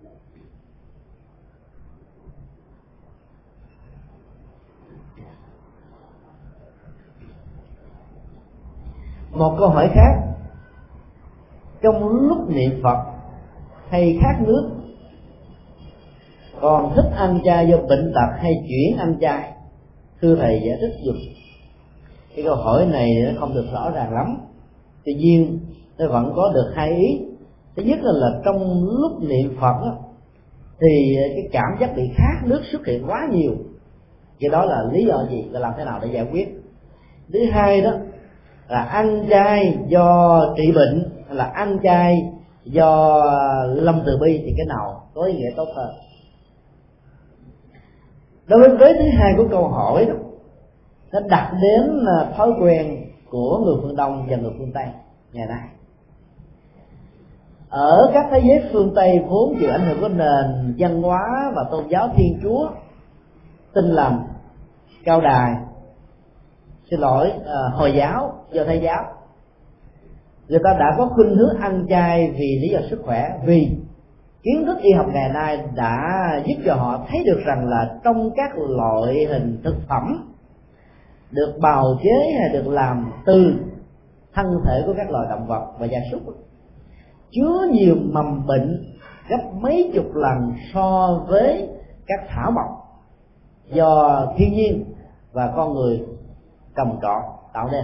Một câu hỏi khác: trong lúc niệm Phật hay khát nước, còn thích ăn chay do bệnh tật hay chuyển ăn chay, thưa thầy giải thích giùm. Cái câu hỏi này nó không được rõ ràng lắm, tuy nhiên tôi vẫn có được hai ý. Thứ nhất là trong lúc niệm Phật đó, thì cái cảm giác bị khát nước xuất hiện quá nhiều, vậy đó là lý do gì và làm thế nào để giải quyết. Thứ hai đó là ăn chay do trị bệnh hay là ăn chay do lòng từ bi, thì cái nào có ý nghĩa tốt hơn? Đối với vế thứ hai của câu hỏi đó, nó đặt đến thói quen của người phương Đông và người phương Tây ngày nay. Ở các thế giới phương Tây vốn chịu ảnh hưởng của nền văn hóa và tôn giáo Thiên Chúa, Tin Lành, Cao Đài, Hồi giáo, Do Thái giáo, người ta đã có khuynh hướng ăn chay vì lý do sức khỏe, vì Kiến thức y học ngày nay đã giúp cho họ thấy được rằng là trong các loại hình thực phẩm được bào chế hay được làm từ thân thể của các loài động vật và gia súc chứa nhiều mầm bệnh gấp mấy chục lần so với các thảo mộc do thiên nhiên và con người trồng trọt tạo nên.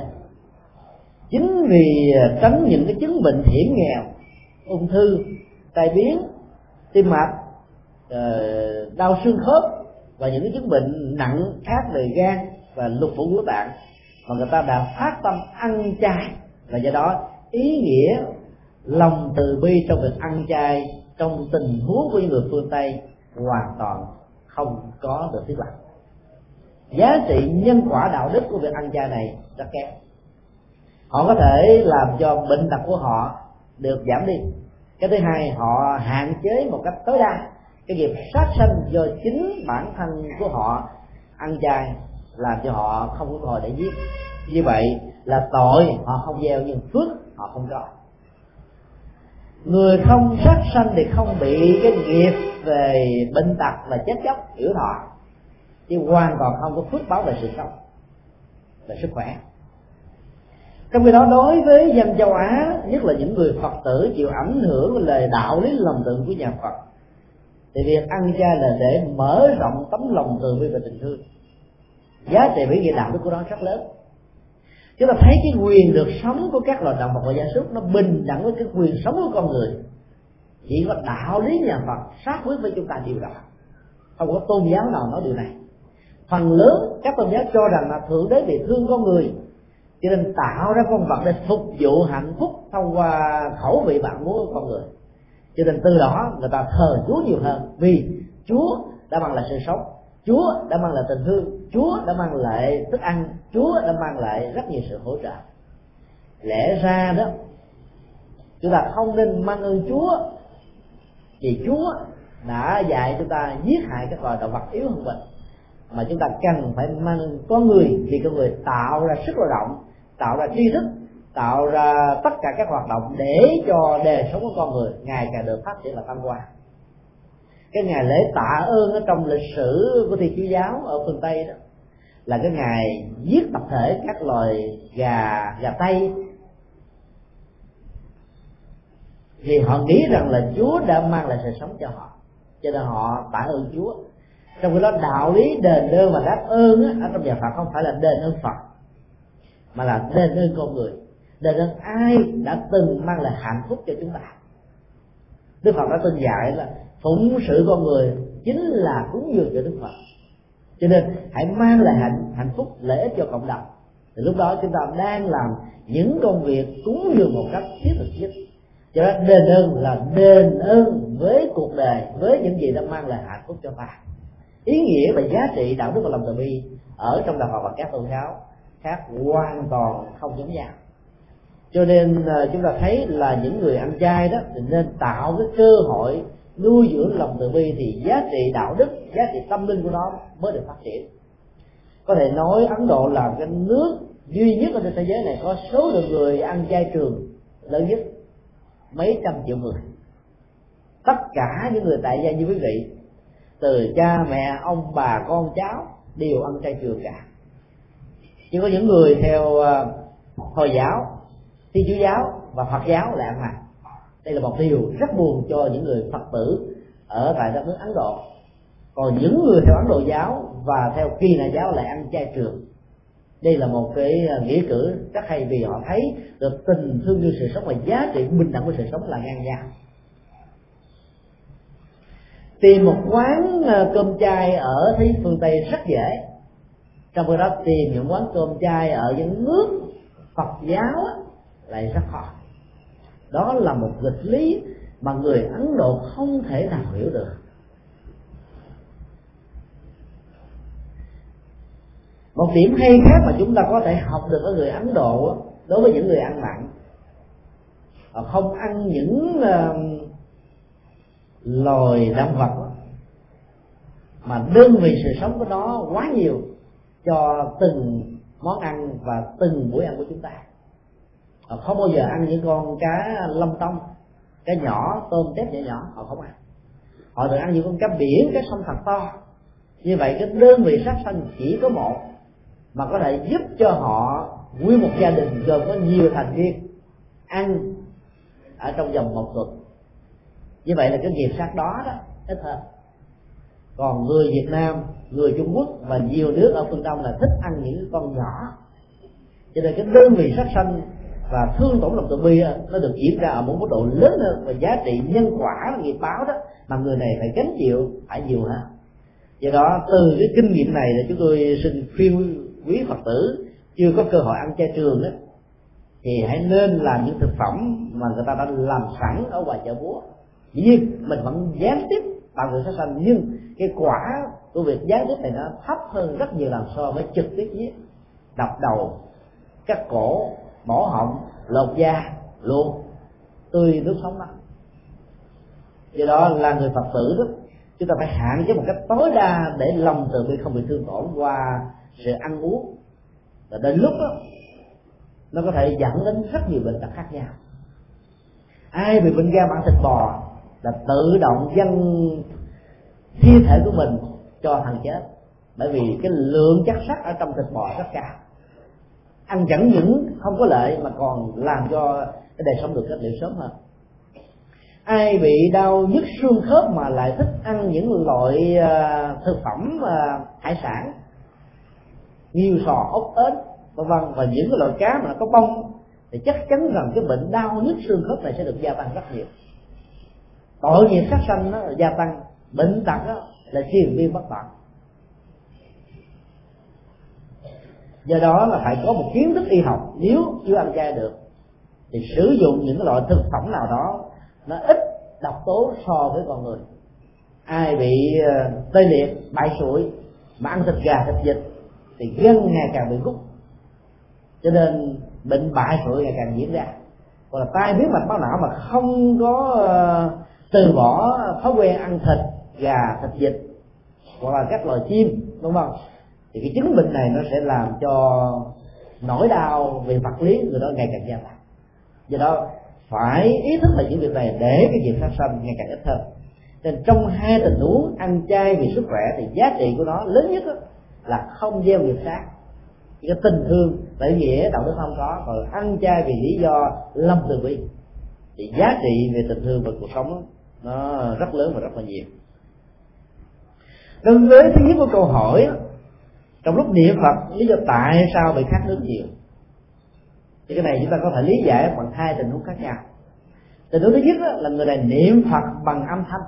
Chính vì tránh những cái chứng bệnh hiểm nghèo, ung thư, tai biến, tim mạch, đau xương khớp và những cái chứng bệnh nặng khác về gan và lục phủ ngũ tạng mà người ta đã phát tâm ăn chay, và do đó ý nghĩa lòng từ bi trong việc ăn chay trong tình huống của những người phương Tây hoàn toàn không có được thiết lập. Giá trị nhân quả đạo đức của việc ăn chay này rất kém. Họ có thể làm cho bệnh tật của họ được giảm đi. Cái thứ hai, họ hạn chế một cách tối đa cái nghiệp sát sanh do chính bản thân của họ ăn chay làm cho họ không có cơ hội để giết. Như vậy là tội họ không gieo nhưng phước họ không có. Người không sát sanh thì không bị cái nghiệp về bệnh tật và chết chóc yểu thọ, chứ hoàn toàn không có phước báo về sự sống và sức khỏe. Trong khi đó, đối với dân châu Á, nhất là những người Phật tử chịu ảnh hưởng của lời đạo lý lòng từ của nhà Phật, thì việc ăn chay là để mở rộng tấm lòng từ bi và tình thương. Giá trị ý nghĩa đạo đức của nó rất lớn. Chúng ta thấy cái quyền được sống của các loài động vật và gia súc nó bình đẳng với cái quyền sống của con người. Chỉ có đạo lý nhà Phật sát quyết với chúng ta điều đó, không có tôn giáo nào nói điều này. Phần lớn các tôn giáo cho rằng là thượng đế bị thương con người, cho nên tạo ra con vật để phục vụ hạnh phúc thông qua khẩu vị bạn muốn của con người. Cho nên từ đó người ta thờ Chúa nhiều hơn, vì Chúa đã mang lại sự sống, Chúa đã mang lại tình thương, Chúa đã mang lại thức ăn, Chúa đã mang lại rất nhiều sự hỗ trợ. Lẽ ra đó, chúng ta không nên mang ơn Chúa, vì Chúa đã dạy chúng ta giết hại các loài động vật yếu hơn mình, mà chúng ta cần phải mang ơn con người, vì con người tạo ra sức lao động, tạo ra tri thức, tạo ra tất cả các hoạt động để cho đời sống của con người ngày càng được phát triển và thăng hoa. Cái ngày lễ tạ ơn ở trong lịch sử của Thiên Chúa giáo ở phương Tây đó là cái ngày giết tập thể các loài gà Tây, vì họ nghĩ rằng là Chúa đã mang lại sự sống cho họ, cho nên họ tạ ơn Chúa. Trong khi đó đạo lý đền ơn và đáp ơn ở trong nhà Phật không phải là đền ơn Phật, mà là đền ơn con người, đền ơn ai đã từng mang lại hạnh phúc cho chúng ta. Đức Phật đã từng dạy là phụng sự con người chính là cúng dường cho Đức Phật, cho nên hãy mang lại hạnh phúc lợi ích cho cộng đồng. Thì lúc đó chúng ta đang làm những công việc cúng dường một cách thiết thực nhất. Cho nên đền ơn là đền ơn với cuộc đời, với những gì đã mang lại hạnh phúc cho ta. Ý nghĩa và giá trị đạo đức và lòng từ bi ở trong đạo Phật và các tôn giáo khác hoàn toàn không giống nhau. Cho nên chúng ta thấy là những người ăn chay đó thì nên tạo cái cơ hội nuôi dưỡng lòng từ bi, thì giá trị đạo đức, giá trị tâm linh của nó mới được phát triển. Có thể nói Ấn Độ là cái nước duy nhất ở trên thế giới này có số lượng người ăn chay trường lớn nhất, mấy trăm triệu người. Tất cả những người tại gia như quý vị, từ cha mẹ, ông bà, con cháu đều ăn chay trường cả. Chỉ có những người theo Hồi giáo, Thiên Chúa giáo và Phật giáo lại ăn mặn. Đây là một điều rất buồn cho những người Phật tử ở tại đất nước Ấn Độ. Còn những người theo Ấn Độ giáo và theo Kỳ Na giáo lại ăn chay trường. Đây là một cái nghĩa cử rất hay, vì họ thấy được tình thương như sự sống và giá trị bình đẳng của sự sống là ngang nhau. Tìm một quán cơm chay ở thế phương Tây rất dễ, trong khi đó tìm những quán cơm chay ở những nước Phật giáo lại rất khó. Đó là một nghịch lý mà người Ấn Độ không thể nào hiểu được. Một điểm hay khác mà chúng ta có thể học được ở người Ấn Độ đối với những người ăn mặn, họ không ăn những loài động vật mà đơn vị sự sống của nó quá nhiều cho từng món ăn và từng buổi ăn của chúng ta. Họ không bao giờ ăn những con cá lông tông, cá nhỏ, tôm tép nhỏ nhỏ họ không ăn. Họ được ăn những con cá biển, cá sông thật to. Như vậy cái đơn vị sát sanh chỉ có một, mà có thể giúp cho họ nguyên một gia đình gồm có nhiều thành viên ăn ở trong vòng một tuần. Như vậy là cái nghiệp sát đó ít hơn. Còn người Việt Nam, người Trung Quốc và nhiều nước ở phương Đông là thích ăn những con nhỏ, cho nên cái đơn vị sát sanh và thương tổn lòng từ bi nó được diễn ra ở một mức độ lớn hơn, và giá trị nhân quả nghiệp báo đó mà người này phải gánh chịu phải nhiều hơn. Do đó từ cái kinh nghiệm này là chúng tôi xin khuyên quý Phật tử chưa có cơ hội ăn chay trường đó, thì hãy nên làm những thực phẩm mà người ta đã làm sẵn ở ngoài chợ búa. Dĩ nhiên mình vẫn gián tiếp tạo người sát sanh, nhưng cái quả của việc gián tiếp này nó thấp hơn rất nhiều lần so với trực tiếp giết, đập đầu, cắt cổ, mổ họng, lột da luôn, tươi nước sống đó. Do đó là người Phật tử đó, chúng ta phải hạn chế một cách tối đa để lòng từ bi không bị thương tổn qua sự ăn uống, và đến lúc đó nó có thể dẫn đến rất nhiều bệnh tật khác nhau. Ai bị bệnh gan bằng thịt bò là tự động dâng thi thể của mình cho thằng chết, bởi vì cái lượng chất sắt ở trong thịt bò rất cao. Ăn chẳng những không có lợi mà còn làm cho cái đời sống được kết liễu sớm hơn. Ai bị đau nhức xương khớp mà lại thích ăn những loại thực phẩm hải sản, nghêu sò, ốc ếch vân vân, và những cái loại cá mà nó có bông, thì chắc chắn rằng cái bệnh đau nhức xương khớp này sẽ được gia tăng rất nhiều. Tội nghiệp sát sanh nó gia tăng, bệnh tật là triền miên bất tận. Do đó là phải có một kiến thức y học, nếu chưa ăn chay được thì sử dụng những loại thực phẩm nào đó nó ít độc tố so với con người. Ai bị tê liệt, bại sụi mà ăn thịt gà, thịt vịt thì gân ngày càng bị rút, cho nên bệnh bại sụi ngày càng diễn ra. Còn là tai biến mạch máu não mà không có từ bỏ thói quen ăn thịt gà, thịt vịt hoặc là các loài chim, đúng không, thì cái chứng bệnh này nó sẽ làm cho nỗi đau về vật lý người đó ngày càng gia tăng. Do đó phải ý thức là những việc này để cái việc sát sanh ngày càng ít hơn. Nên trong hai tình huống ăn chay vì sức khỏe thì giá trị của nó lớn nhất là không gieo nghiệp sát, cái tình thương tại nghĩa đạo đức không có. Còn ăn chay vì lý do lâm từ bi thì giá trị về tình thương và cuộc sống nó rất lớn và rất là nhiều. Đối với thứ nhất của câu hỏi, trong lúc niệm Phật lý do tại sao bị khát nước nhiều, thì cái này chúng ta có thể lý giải bằng hai tình huống khác nhau. Tình huống thứ nhất là người này niệm Phật bằng âm thanh,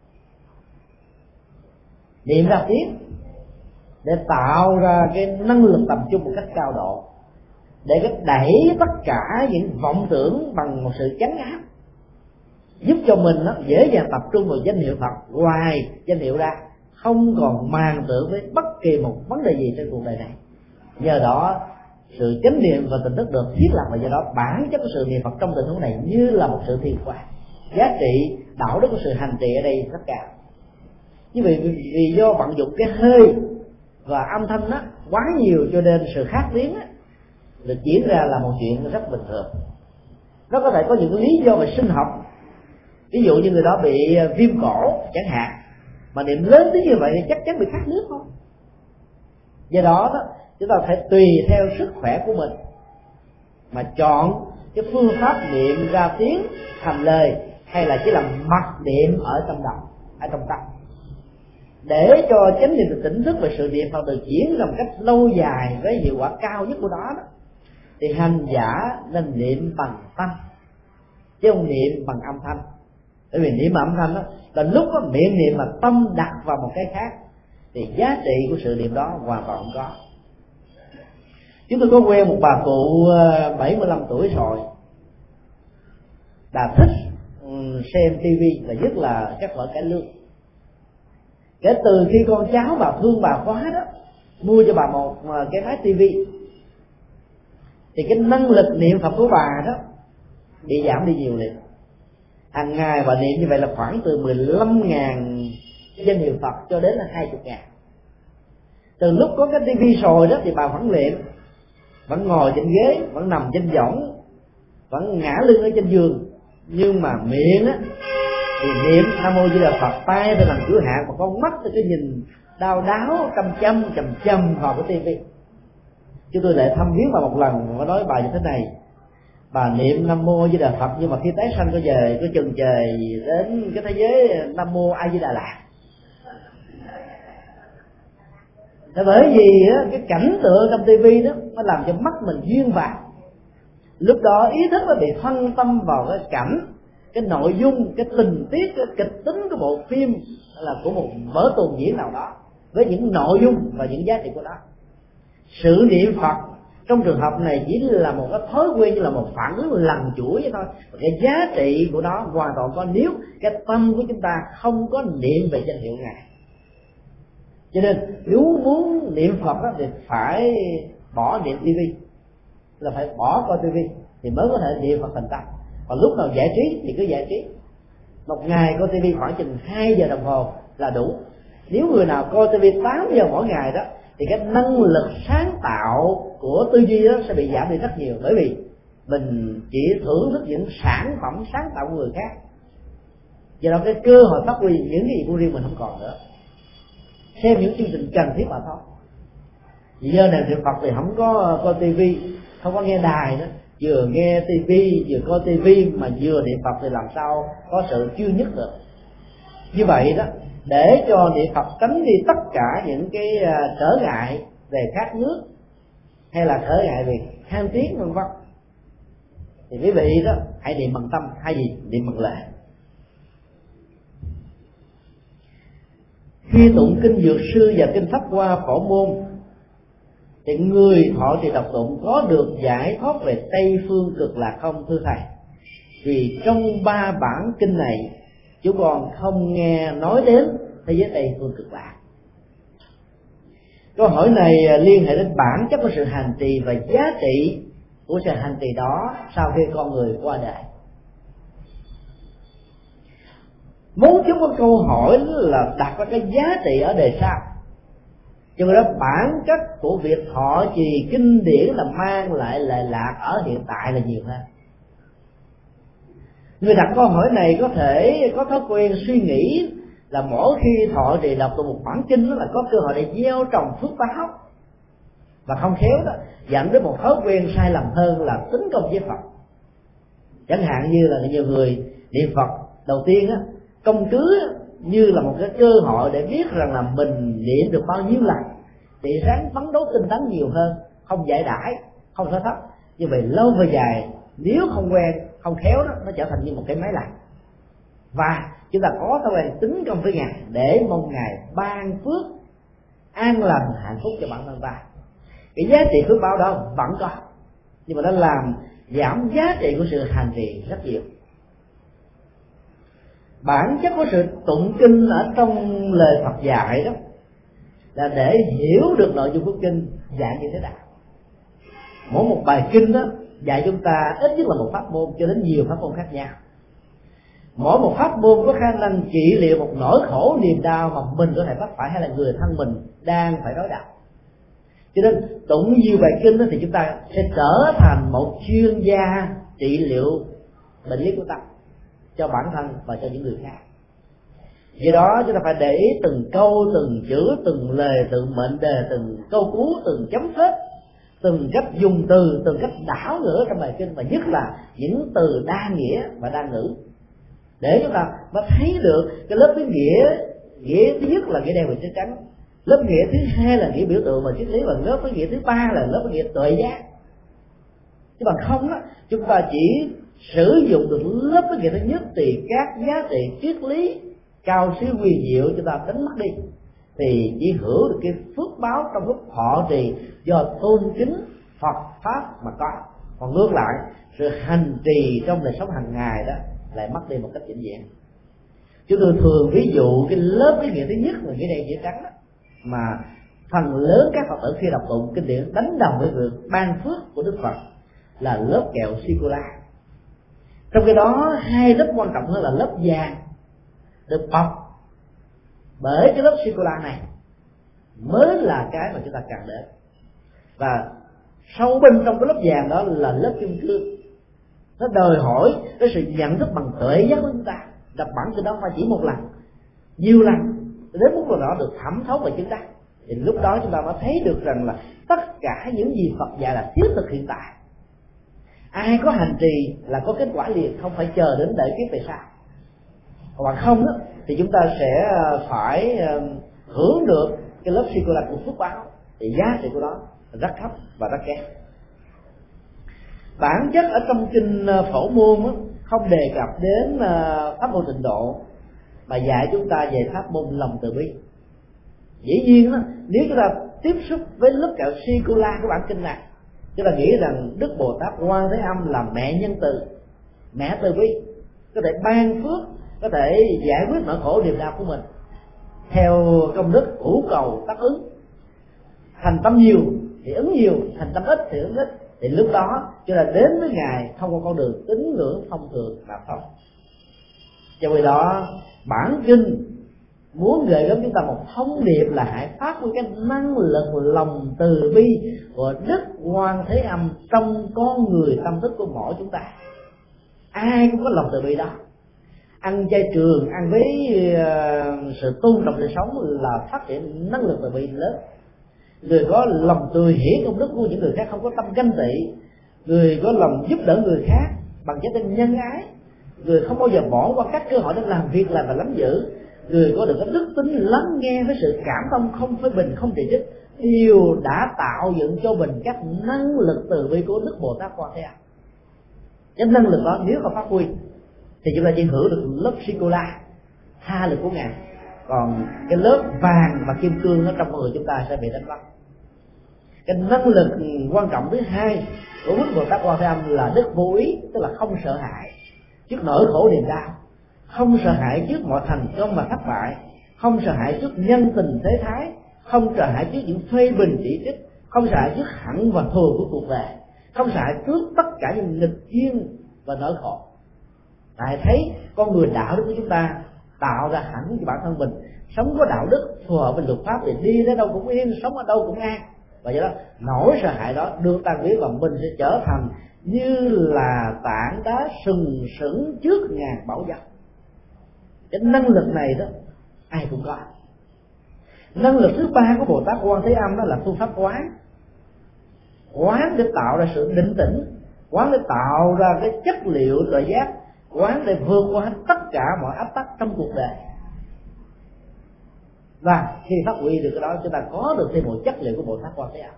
niệm ra tiếng để tạo ra cái năng lực tập trung một cách cao độ, để cái đẩy tất cả những vọng tưởng bằng một sự chấn áp, giúp cho mình dễ dàng tập trung vào danh hiệu Phật, ngoài danh hiệu ra không còn màng tưởng với bất kỳ một vấn đề gì trên cuộc đời này. Nhờ đó sự chánh niệm và tỉnh thức được thiết lập, và do đó bản chất của sự niệm Phật trong tình huống này như là một sự thiền quang. Giá trị đạo đức của sự hành trì ở đây rất cao. Như vậy vì do vận dụng cái hơi và âm thanh quá nhiều, cho nên sự khát tiếng được diễn ra là một chuyện rất bình thường. Nó có thể có những lý do về sinh học, ví dụ như người đó bị viêm cổ chẳng hạn, mà niệm lớn tới như vậy thì chắc chắn bị khát nước thôi. Do đó chúng ta phải tùy theo sức khỏe của mình mà chọn cái phương pháp niệm ra tiếng thành lời, hay là chỉ làm mặc niệm ở trong đầu, ở trong tâm, để cho chánh niệm được tỉnh thức về sự niệm Phật được diễn ra một cách lâu dài với hiệu quả cao nhất của đó. Thì hành giả nên niệm bằng tâm chứ không niệm bằng âm thanh. Bởi vì niệm bằng âm thanh là lúc miệng niệm mà tâm đặt vào một cái khác thì giá trị của sự niệm đó hoàn toàn không có. Chúng tôi có quen một bà cụ 75 tuổi rồi, đã thích xem tivi và nhất là các vở cải lương. Kể từ khi con cháu bà thương bà quá đó, mua cho bà một cái máy tivi, thì cái năng lực niệm Phật của bà đó bị giảm đi nhiều liền. Hàng ngày bà niệm như vậy là khoảng từ 15.000 danh hiệu Phật cho đến là 20.000. Từ lúc có cái tivi rồi đó thì bà vẫn niệm, vẫn ngồi trên ghế, vẫn nằm trên võng, vẫn ngã lưng ở trên giường, nhưng mà miệng á thì niệm Nam Mô Di Đà Phật, tay thì làm cửa hạn, mà con mắt thì cái nhìn đau đáo chăm chăm vào cái tivi. Chúng tôi lại thăm viếng bà một lần, có nói bà như thế này: bà niệm Nam Mô Di Đà Phật, nhưng mà khi tái sanh có về có chừng trời đến cái thế giới Nam Mô A Di Đà Lạt. Là bởi vì á, cái cảnh tượng trong tivi đó nó làm cho mắt mình duyên vào. Lúc đó ý thức nó bị phân tâm vào cái cảnh, cái nội dung, cái tình tiết, cái kịch tính của bộ phim là của một vở tuồng diễn nào đó, với những nội dung và những giá trị của đó. Sự niệm Phật trong trường hợp này chỉ là một cái thói quen, như là một phản ứng lần chuỗi vậy thôi. Cái giá trị của nó hoàn toàn có nếu cái tâm của chúng ta không có niệm về danh hiệu Ngài. Cho nên nếu muốn niệm Phật đó, thì phải bỏ niệm tivi, là phải bỏ coi tivi thì mới có thể niệm Phật thành tâm. Còn lúc nào giải trí thì cứ giải trí. Một ngày coi tivi khoảng chừng 2 giờ đồng hồ là đủ. Nếu người nào coi tivi 8 giờ mỗi ngày đó thì cái năng lực sáng tạo của tư duy đó sẽ bị giảm đi rất nhiều, bởi vì mình chỉ thưởng thức những sản phẩm sáng tạo của người khác, do đó cái cơ hội phát huy những cái gì của riêng mình không còn nữa. Xem những chương trình cần thiết mà thôi. Vì giờ này niệm Phật thì không có coi tivi, không có nghe đài nữa, vừa nghe tivi vừa coi tivi mà vừa niệm Phật thì làm sao có sự chuyên nhất được. Như vậy đó, để cho niệm Phật tránh đi tất cả những cái trở ngại về khát nước hay là trở ngại về khan tiếng vân vân, thì quý vị đó hãy niệm bằng tâm hay gì niệm bằng lệ. Khi tụng kinh Dược Sư và kinh Pháp Hoa Phổ Môn thì người thọ trì đọc tụng có được giải thoát về Tây Phương Cực Lạc không thưa thầy? Vì trong 3 bản kinh này chúng con không nghe nói đến thế giới Tây Phương Cực Lạc. Câu hỏi này liên hệ đến bản chất của sự hành trì và giá trị của sự hành trì đó sau khi con người qua đời. Muốn chúng có câu hỏi là đặt ra cái giá trị ở đề sau, cho nên đó bản chất của việc thọ trì kinh điển là mang lại lệ lạc ở hiện tại là nhiều hơn. Người đặt câu hỏi này có thể có thói quen suy nghĩ là mỗi khi thọ trì đọc một bản kinh là có cơ hội để gieo trồng phước báo, và không khéo đó dẫn đến một thói quen sai lầm hơn là tính công với Phật. Chẳng hạn như là nhiều người niệm Phật đầu tiên á, công cứ như là một cái cơ hội để biết rằng là mình niệm được bao nhiêu lần thì ráng phấn đấu tinh tấn nhiều hơn, không giải đãi, không thở thấp. Như vậy lâu về dài nếu không quen, không khéo đó, nó trở thành như một cái máy lạnh. Và chúng ta có thói quen tính công với Ngài để mong Ngài ban phước an lành hạnh phúc cho bản thân ta. Cái giá trị phước báo đó vẫn có, nhưng mà nó làm giảm giá trị của sự hành trì rất nhiều. Bản chất của sự tụng kinh ở trong lời Phật dạy đó là để hiểu được nội dung của kinh dạy như thế nào. Mỗi một bài kinh đó dạy chúng ta ít nhất là một pháp môn cho đến nhiều pháp môn khác nhau. Mỗi một pháp môn có khả năng trị liệu một nỗi khổ niềm đau mà mình có thể mắc phải hay là người thân mình đang phải đối đầu. Cho nên tụng nhiều bài kinh đó thì chúng ta sẽ trở thành một chuyên gia trị liệu bệnh lý của tâm cho bản thân và cho những người khác. Vì đó chúng ta phải để ý từng câu, từng chữ, từng lời, từng mệnh đề, từng câu cú, từng chấm phết, từng cách dùng từ, từng cách đảo ngữ trong bài kinh, và nhất là những từ đa nghĩa và đa ngữ, để chúng ta mới thấy được cái lớp cái nghĩa thứ nhất là nghĩa đen và chữ trắng, lớp nghĩa thứ hai là nghĩa biểu tượng và triết lý, và lớp cái nghĩa thứ ba là lớp cái nghĩa tuệ giác. Chứ bằng không đó chúng ta chỉ sử dụng được lớp cái nghĩa thứ nhất thì các giá trị triết lý cao siêu huyền diệu chúng ta đánh mất đi, thì chỉ hưởng được cái phước báo trong lúc thọ trì do tôn kính Phật pháp mà có. Còn ngược lại, sự hành trì trong đời sống hàng ngày đó lại mất đi một cách vĩnh viễn. Chúng tôi thường ví dụ cái lớp cái nghĩa thứ nhất là nghĩa đen nghĩa trắng đó, mà phần lớn các Phật tử khi đọc tụng kinh điển đánh đồng với việc ban phước của Đức Phật là lớp kẹo sô-cô-la. Trong cái đó hai lớp quan trọng hơn là lớp vàng được bọc bởi cái lớp sô-cô-la này mới là cái mà chúng ta cần đến. Và sâu bên trong cái lớp vàng đó là lớp kim cương, nó đòi hỏi cái sự nhận thức bằng tuệ giác của chúng ta. Đọc bản kinh đó phải chỉ một lần, nhiều lần, đến mức độ đó được thẩm thấu và chứng đắc, thì lúc đó chúng ta mới thấy được rằng là tất cả những gì Phật dạy là thiết thực hiện tại. Ai có hành trì là có kết quả liền, không phải chờ đến đợi kiếp về sau. Còn không đó, thì chúng ta sẽ phải hưởng được cái lớp sô-cô-la của phước báo, thì giá trị của nó rất thấp và rất kém. Bản chất ở trong kinh Phổ Môn đó, không đề cập đến pháp môn tịnh độ, mà dạy chúng ta về pháp môn lòng từ bi. Dĩ nhiên đó, nếu chúng ta tiếp xúc với lớp kẹo sô-cô-la của bản kinh này, chúng ta nghĩ rằng Đức Bồ Tát Quan Thế Âm là mẹ nhân từ, mẹ từ bi, có thể ban phước, có thể giải quyết nỗi khổ niềm đau của mình theo công đức hữu cầu tác ứng. Thành tâm nhiều thì ứng nhiều, thành tâm ít thì ứng ít, thì lúc đó chúng ta đến với Ngài thông qua con đường tín ngưỡng thông thường mà thôi. Cho vì đó bản kinh muốn gửi đến chúng ta một thông điệp là hãy phát huy cái năng lực lòng từ bi của Đức Quan Thế Âm trong con người tâm thức của mỗi chúng ta. Ai cũng có lòng từ bi đó. Ăn chay trường, ăn với sự tôn trọng đời sống là phát triển năng lực từ bi lớn. Người có lòng từ hiển công đức của những người khác, không có tâm ganh tị. Người có lòng giúp đỡ người khác bằng trái tim nhân ái. Người không bao giờ bỏ qua các cơ hội để làm việc làm và nắm giữ. Người có được cái đức tính lắng nghe với sự cảm thông, không phê bình, không chỉ trích, đều đã tạo dựng cho mình các năng lực từ bi của Đức Bồ Tát Quan Thế Âm. Cái năng lực đó nếu không phát huy thì chúng ta chỉ hưởng được lớp sô-cô-la tha lực của Ngài, còn cái lớp vàng và kim cương ở trong người chúng ta sẽ bị đánh mất. Cái năng lực quan trọng thứ hai của Đức Bồ Tát Quan Thế Âm là đức vô ý, tức là không sợ hãi trước nỗi khổ niềm đau, không sợ hãi trước mọi thành công và thất bại, không sợ hãi trước nhân tình thế thái, không sợ hãi trước những phê bình chỉ trích, không sợ hãi trước hận và thù của cuộc đời, không sợ hãi trước tất cả những nghịch duyên và nỗi khổ. Tại thấy con người đạo đức của chúng ta tạo ra hẳn cho bản thân mình, sống có đạo đức phù hợp với luật pháp thì đi đến đâu cũng yên, sống ở đâu cũng an. Và do đó nỗi sợ hãi đó được tan biến và mình sẽ trở thành như là tảng đá sừng sững trước ngàn bão giông. Cái năng lực này đó ai cũng có. Năng lực thứ ba của Bồ Tát Quan Thế Âm đó là phương pháp quán. Quán để tạo ra sự định tĩnh, quán để tạo ra cái chất liệu tuệ giác, quán để vượt qua tất cả mọi áp tắc trong cuộc đời. Và khi phát huy được cái đó, chúng ta có được thêm một chất liệu của Bồ Tát Quan Thế Âm.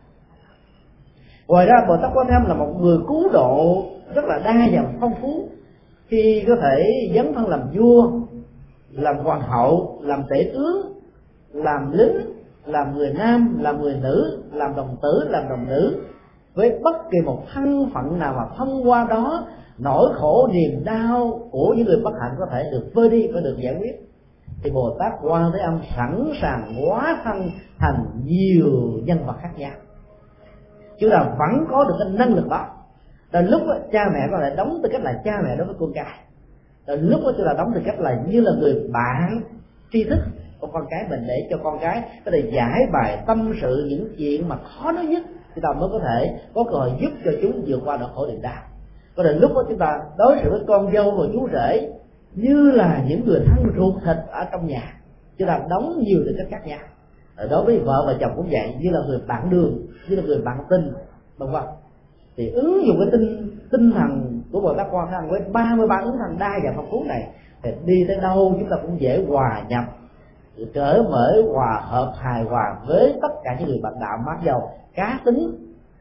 Ngoài ra Bồ Tát Quan Thế Âm là một người cứu độ rất là đa dạng phong phú, khi có thể dấn thân làm vua, làm hoàng hậu, làm tể tướng, làm lính, làm người nam, làm người nữ, làm đồng tử, làm đồng nữ, với bất kỳ một thân phận nào mà thông qua đó nỗi khổ niềm đau của những người bất hạnh có thể được vơi đi và được giải quyết, thì Bồ Tát Quan Thế Âm sẵn sàng hóa thân thành nhiều nhân vật khác nhau. Chúng ta vẫn có được cái năng lực đó. Đến lúc đó, cha mẹ có thể đóng tư cách là cha mẹ đối với con cái. Đến lúc đó chúng ta đóng tư cách là như là người bạn tri thức của con cái mình, để cho con cái có thể giải bài tâm sự những chuyện mà khó nói nhất, chúng ta mới có thể có cơ hội giúp cho chúng vượt qua nỗi khổ niềm đau. Có đến lúc đó chúng ta đối xử với con dâu và chú rể như là những người thân ruột thịt ở trong nhà, chúng ta đóng nhiều tư cách khác nhau. Đối với vợ và chồng cũng vậy, như là người bạn đường, như là người bạn tình, vân vân. Thì ứng dụng cái tinh thần của Bồ Tát Quan Thế Âm với 33 ứng thần đa dạng phong phú này, thì đi tới đâu chúng ta cũng dễ hòa nhập, cởi mở, hòa hợp, hài hòa với tất cả những người bạn đạo, mặc dầu cá tính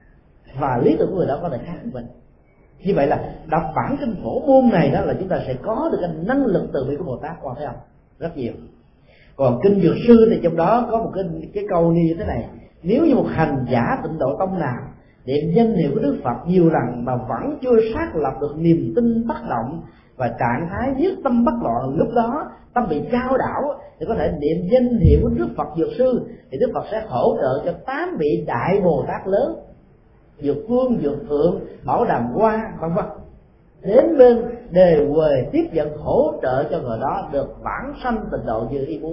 và lý tưởng của người đó có thể khác với mình. Như vậy là đọc bản kinh Phổ Môn này đó là chúng ta sẽ có được cái năng lực từ bi của Bồ Tát Quan Thế Âm rất nhiều. Còn kinh Dược Sư thì trong đó có một cái câu như thế này: nếu như một hành giả tịnh độ tông nào niệm danh hiệu của Đức Phật nhiều lần mà vẫn chưa xác lập được niềm tin bất động và trạng thái nhất tâm bất loạn, lúc đó tâm bị chao đảo, thì có thể niệm danh hiệu của Đức Phật Dược Sư, thì Đức Phật sẽ hỗ trợ cho 8 vị đại Bồ Tát lớn, Dược Vương, Dược Thượng, Bảo Đàm Hoa, vân vân, đến bên đề huề tiếp nhận hỗ trợ cho người đó được bản sanh tịnh độ như ý muốn.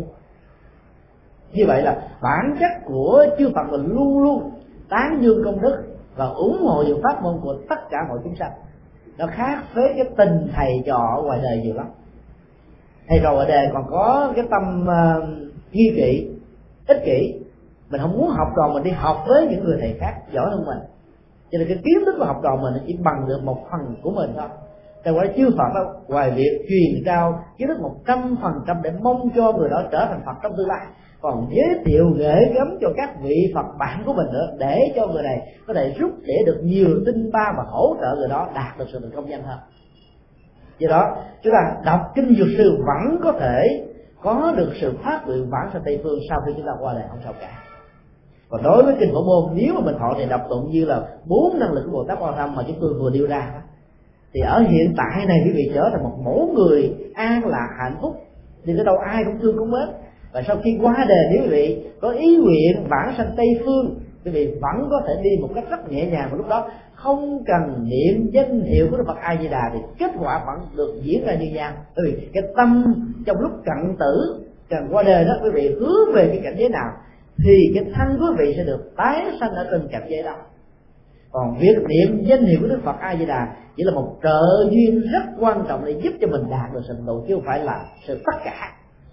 Như vậy là bản chất của chư Phật là luôn luôn tán dương công đức và ủng hộ những pháp môn của tất cả mọi chúng sanh. nó khác với cái tình thầy trò ở ngoài đời nhiều lắm. Thầy trò ngoài đời còn có cái tâm nghi kỵ, ích kỷ, mình không muốn học trò mình đi học với những người thầy khác giỏi hơn mình, cho nên cái kiến thức của học trò mình nó chỉ bằng được một phần của mình thôi. Tại quả chư Phật đó, ngoài việc truyền trao kiến thức 100% để mong cho người đó trở thành Phật trong tương lai, còn giới thiệu gửi gắm cho các vị Phật bạn của mình nữa, để cho người này có thể rút để được nhiều tinh ba và hỗ trợ người đó đạt được sự thành công nhanh hơn. Do đó chúng ta đọc kinh Dược Sư vẫn có thể có được sự phát nguyện vãng sanh Tây Phương sau khi chúng ta qua đời, không sao cả. Còn đối với kinh Phổ Môn, nếu mà mình thọ thì đọc tụng như là 4 năng lực của Bồ Tát Quan Tâm mà chúng tôi vừa nêu ra, thì ở hiện tại này quý vị trở thành một mẫu người an lạc hạnh phúc, thì cái đâu ai cũng thương cũng mến. Và sau khi qua đời, nếu quý vị có ý nguyện vãng sanh Tây Phương, quý vị vẫn có thể đi một cách rất nhẹ nhàng, và lúc đó không cần niệm danh hiệu của Đức Phật A Di Đà thì kết quả vẫn được diễn ra như nhau. Bởi vì cái tâm trong lúc cận tử, cần qua đời đó, quý vị hướng về cái cảnh giới nào thì cái thân quý vị sẽ được tái sanh ở trên cảnh giới đó. Còn việc niệm danh hiệu của Đức Phật A Di Đà chỉ là một trợ duyên rất quan trọng để giúp cho mình đạt được sự độ, chứ không phải là sự tất cả.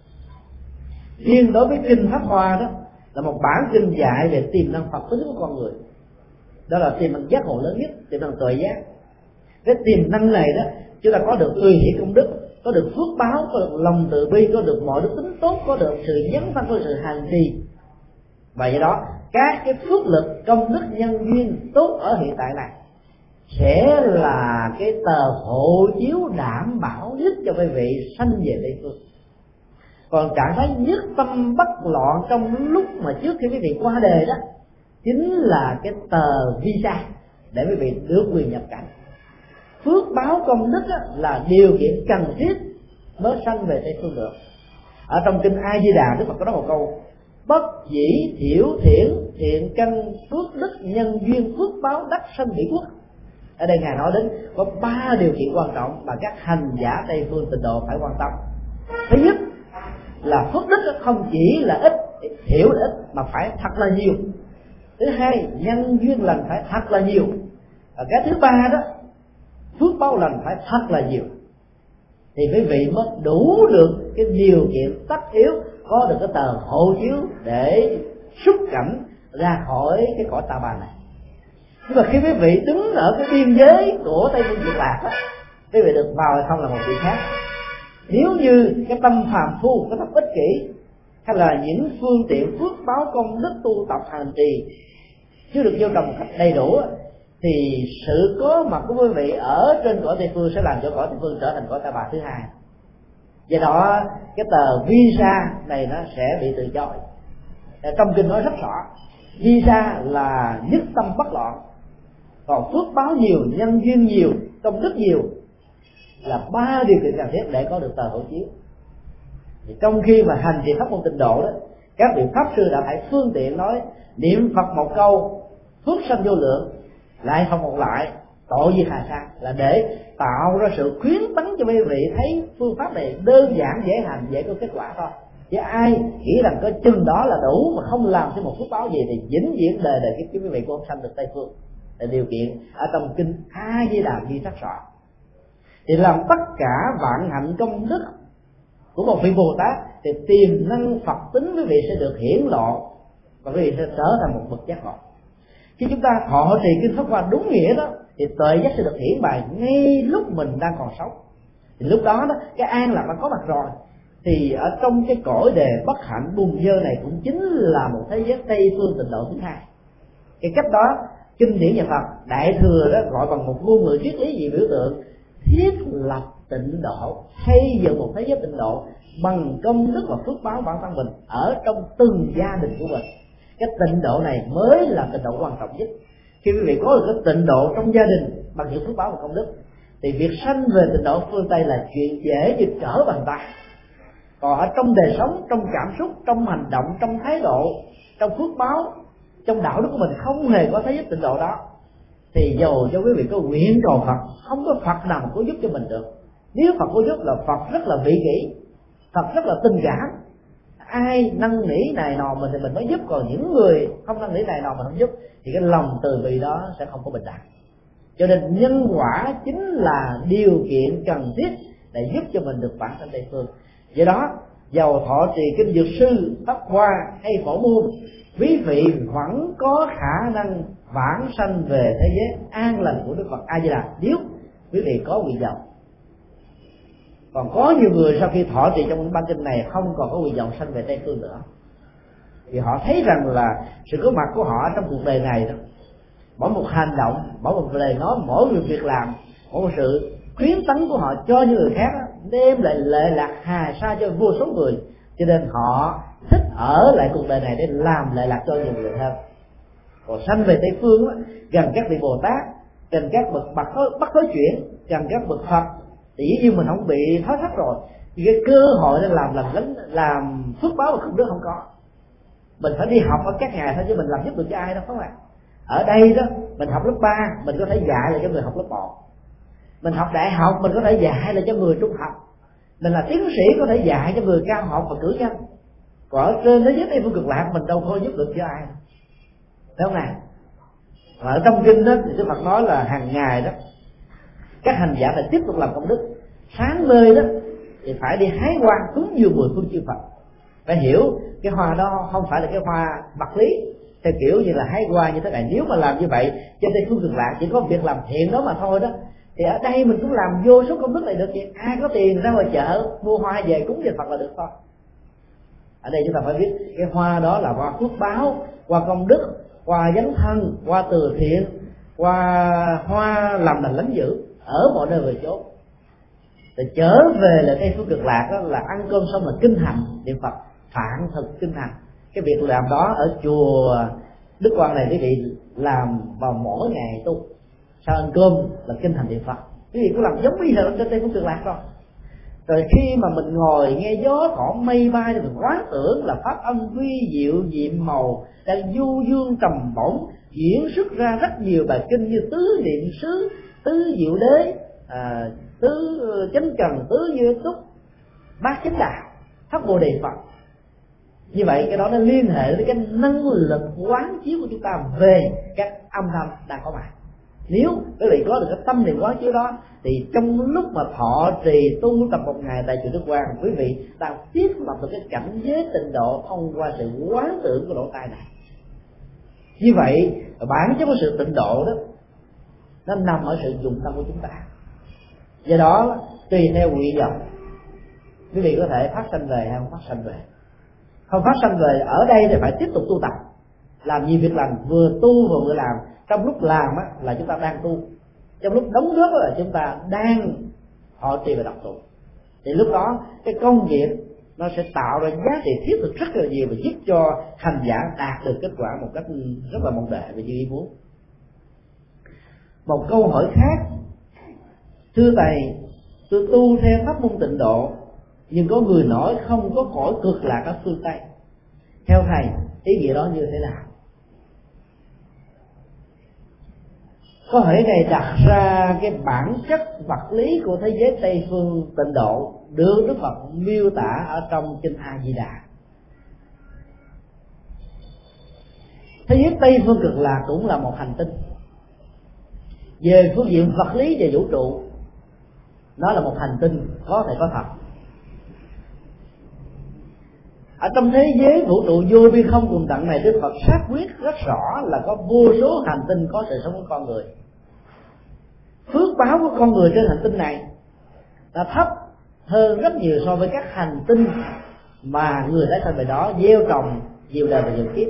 Riêng đối với kinh Pháp Hoa đó là một bản kinh dạy về tiềm năng Phật tính của con người, đó là tiềm năng giác ngộ lớn nhất, tiềm năng tuệ giác. Cái tiềm năng này đó chúng ta có được tùy hỷ công đức, có được phước báo, có được lòng từ bi, có được mọi đức tính tốt, có được sự dấn thân, có được sự hành trì. Và do đó các cái phước lực công đức nhân duyên tốt ở hiện tại này sẽ là cái tờ hộ chiếu đảm bảo nhất cho quý vị sanh về Tây Phương. Còn trạng thái nhất tâm bất loạn trong lúc mà trước khi quý vị qua đời đó chính là cái tờ visa để quý vị được quyền nhập cảnh. Phước báo công đức là điều kiện cần thiết mới sanh về Tây Phương được. Ở trong kinh A Di Đà, Đức Phật có nói một câu: bất dĩ thiểu thiện thiện căn phước đức nhân duyên phước báo đắc sanh Mỹ Quốc. Ở đây ngài nói đến có 3 điều kiện quan trọng mà các hành giả Tây Phương Tịnh Độ phải quan tâm. Thứ nhất là phước đức không chỉ là ít, thiểu là ít, mà phải thật là nhiều. Thứ hai, nhân duyên lành phải thật là nhiều. Và cái thứ ba đó, phước báo lành phải thật là nhiều. Thì quý vị mới đủ được cái điều kiện tất yếu, có được cái tờ hộ chiếu để xuất cảnh ra khỏi cái cõi ta bà này. Nhưng mà khi quý vị đứng ở cái biên giới của Tây Phương Cực Lạc đó, quý vị được vào hay không là một chuyện khác. Nếu như cái tâm phàm phu, cái tâm ích kỷ, hay là những phương tiện phước báo công đức tu tập hành trì chưa được gieo trồng một cách đầy đủ, thì sự có mặt của quý vị ở trên cõi Tây Phương sẽ làm cho cõi Tây Phương trở thành cõi ta bà thứ hai. Do đó cái tờ visa này nó sẽ bị từ chối. Trong kinh nói rất rõ, visa là nhất tâm bất loạn, còn phước báo nhiều, nhân duyên nhiều, công đức nhiều là 3 điều kiện cần thiết để có được tờ hộ chiếu. Thì trong khi mà hành trì pháp môn Tịnh Độ đó, các vị pháp sư đã phải phương tiện nói niệm Phật một câu phước sanh vô lượng, lại không một lại tội gì hà sa, là để tạo ra sự khuyến tấn cho quý vị thấy phương pháp này đơn giản, dễ hành, dễ có kết quả thôi. Chứ ai nghĩ rằng có chừng đó là đủ mà không làm thêm một phước báo gì thì vĩnh viễn đời đời kiếp quý vị cũng không sanh được Tây Phương. Là điều kiện ở trong kinh A Di Đà ghi rất rõ. Thì làm tất cả vạn hạnh công đức của một vị Bồ Tát thì tiềm năng Phật tính quý vị sẽ được hiển lộ và quý vị sẽ trở thành một bậc giác ngộ. Khi chúng ta thọ trì kinh Pháp Hoa đúng nghĩa đó thì tuệ giác sẽ được hiển bày ngay lúc mình đang còn sống. Thì lúc đó cái an lạc đã có mặt rồi. Thì ở trong cái cõi đề bất hạnh bùn dơ này cũng chính là một thế giới Tây Phương Tịnh Độ thứ hai. Cái cách đó kinh điển nhà Phật Đại Thừa đó gọi bằng một ngôn ngữ triết lý gì biểu tượng thiết lập tịnh độ, xây dựng một thế giới tịnh độ bằng công đức và phước báo bản thân mình ở trong từng gia đình của mình. Cái tịnh độ này mới là tịnh độ quan trọng nhất. Khi quý vị có được cái tịnh độ trong gia đình bằng những phước báo và công đức thì việc sanh về tịnh độ phương Tây là chuyện dễ như trở bàn tay. Còn ở trong đời sống, trong cảm xúc, trong hành động, trong thái độ, trong phước báo, trong đạo đức của mình không hề có thế giới tịnh độ đó, thì dầu cho quý vị có nguyện cầu Phật, không có Phật nào có giúp cho mình được. Nếu Phật có giúp là Phật rất là vị kỷ, Phật rất là tình cảm, ai năn nỉ này nọ mình thì mình mới giúp, còn những người không năn nỉ này nọ mình không giúp thì cái lòng từ bi đó sẽ không có bình đẳng. Cho nên nhân quả chính là điều kiện cần thiết để giúp cho mình được vãng sanh Tây phương. Do đó dầu thọ trì kinh dược sư, Pháp Hoa hay Phổ Môn, quý vị vẫn có khả năng vãng sanh về thế giới an lành của Đức Phật A Di Đà nếu quý vị có nguyện vọng. Còn có nhiều người sau khi thọ trì trong ban kinh này không còn có nguyện vọng sanh về Tây phương nữa, vì họ thấy rằng là sự có mặt của họ trong cuộc đời này đó, mỗi một hành động, mỗi một lời nói, mỗi một việc làm, mỗi một sự khuyến tấn của họ cho những người khác đó, đem lại lệ lạc hà sa cho vô số người, cho nên họ thích ở lại cuộc đời này để làm lệ lạc cho nhiều người hơn. Còn sanh về Tây phương đó, gần các vị Bồ Tát, gần các bậc bắt thối chuyển, gần các bậc Phật, thì dĩ nhiên mình không bị thói thắt rồi, thì cái cơ hội để làm phước báo và công đức không có. Mình phải đi học ở các ngày thôi chứ mình làm giúp được cho ai đâu, không ạ? Ở đây đó mình học lớp 3 mình có thể dạy lại cho người học lớp 1, mình học đại học mình có thể dạy lại cho người trung học, mình là tiến sĩ có thể dạy cho người cao học và cử nhân. Còn ở trên thế giới Tây phương cực lạc mình đâu có giúp được cho ai, phải không nào? Và ở trong kinh đó thì Đức Phật nói là hàng ngày đó các hành giả phải tiếp tục làm công đức. Sáng nơi đó thì phải đi hái hoa cúng dường 10 phương chư Phật. Phải hiểu cái hoa đó không phải là cái hoa vật lý theo kiểu như là hái hoa như thế này. Nếu mà làm như vậy trên Tây phương cực lạc chỉ có việc làm thiện đó mà thôi đó, thì ở đây mình cũng làm vô số công đức này được vậy. Ai có tiền ra ngoài chợ mua hoa về cúng về Phật là được thôi. Ở đây chúng ta phải biết cái hoa đó là hoa phước báo, hoa công đức, hoa dấn thân, hoa từ thiện, hoa làm lành lánh dữ ở mọi nơi về chốn. Thì trở về là Tây phương cực lạc đó là ăn cơm xong là kinh hành niệm Phật, phạn thực kinh hành. Cái việc làm đó ở chùa Đức Quang này quý vị làm vào mỗi ngày tu, sau ăn cơm là kinh hành niệm Phật. Quý vị có làm giống như là trên Tây phương cực lạc không? Rồi khi mà mình ngồi nghe gió cỏ mây bay thì mình quán tưởng là pháp âm vi diệu nhiệm màu đang du dương trầm bổng diễn xuất ra rất nhiều bài kinh như tứ niệm xứ, tứ diệu đế, tứ chánh cần, tứ duy túc, bát chánh đạo, pháp bồ đề Phật. Như vậy cái đó nó liên hệ với cái năng lực quán chiếu của chúng ta về các âm thanh đang có mặt. Nếu quý vị có được cái tâm niệm quán chiếu đó thì trong lúc mà thọ trì tu tập một ngày tại chùa Đức Quang, quý vị đang tiếp lập được cái cảnh giới tịnh độ thông qua sự quán tưởng của lỗ tai này. Như vậy bản chất của sự tịnh độ đó nó nằm ở sự dùng tâm của chúng ta. Do đó tùy theo nguyện vọng quý vị có thể phát sanh về hay không phát sanh về. Không phát sanh về ở đây thì phải tiếp tục tu tập, làm nhiều việc lành, vừa tu vừa làm. Trong lúc làm á, là chúng ta đang tu, trong lúc đóng góp là chúng ta đang thọ trì và đọc tụng. Thì lúc đó cái công việc nó sẽ tạo ra giá trị thiết thực rất là nhiều và giúp cho hành giả đạt được kết quả một cách rất là mong đợi và như ý muốn. Một câu hỏi khác: thưa thầy, tôi tu theo pháp môn tịnh độ nhưng có người nói không có cõi cực lạc ở phương Tây, theo thầy ý nghĩa đó như thế nào? Câu hỏi này đặt ra cái bản chất vật lý của thế giới Tây phương tịnh độ được Đức Phật miêu tả ở trong kinh A Di Đà. Thế giới Tây phương cực lạc cũng là một hành tinh. Về phương diện vật lý và vũ trụ, nó là một hành tinh có thể có thật. Ở trong thế giới vũ trụ vô biên không cùng tận này, Đức Phật xác quyết rất rõ là có vô số hành tinh có sự sống của con người. Phước báo của con người trên hành tinh này đã thấp hơn rất nhiều so với các hành tinh mà người đã sanh về đó gieo trồng nhiều đời và nhiều kiếp.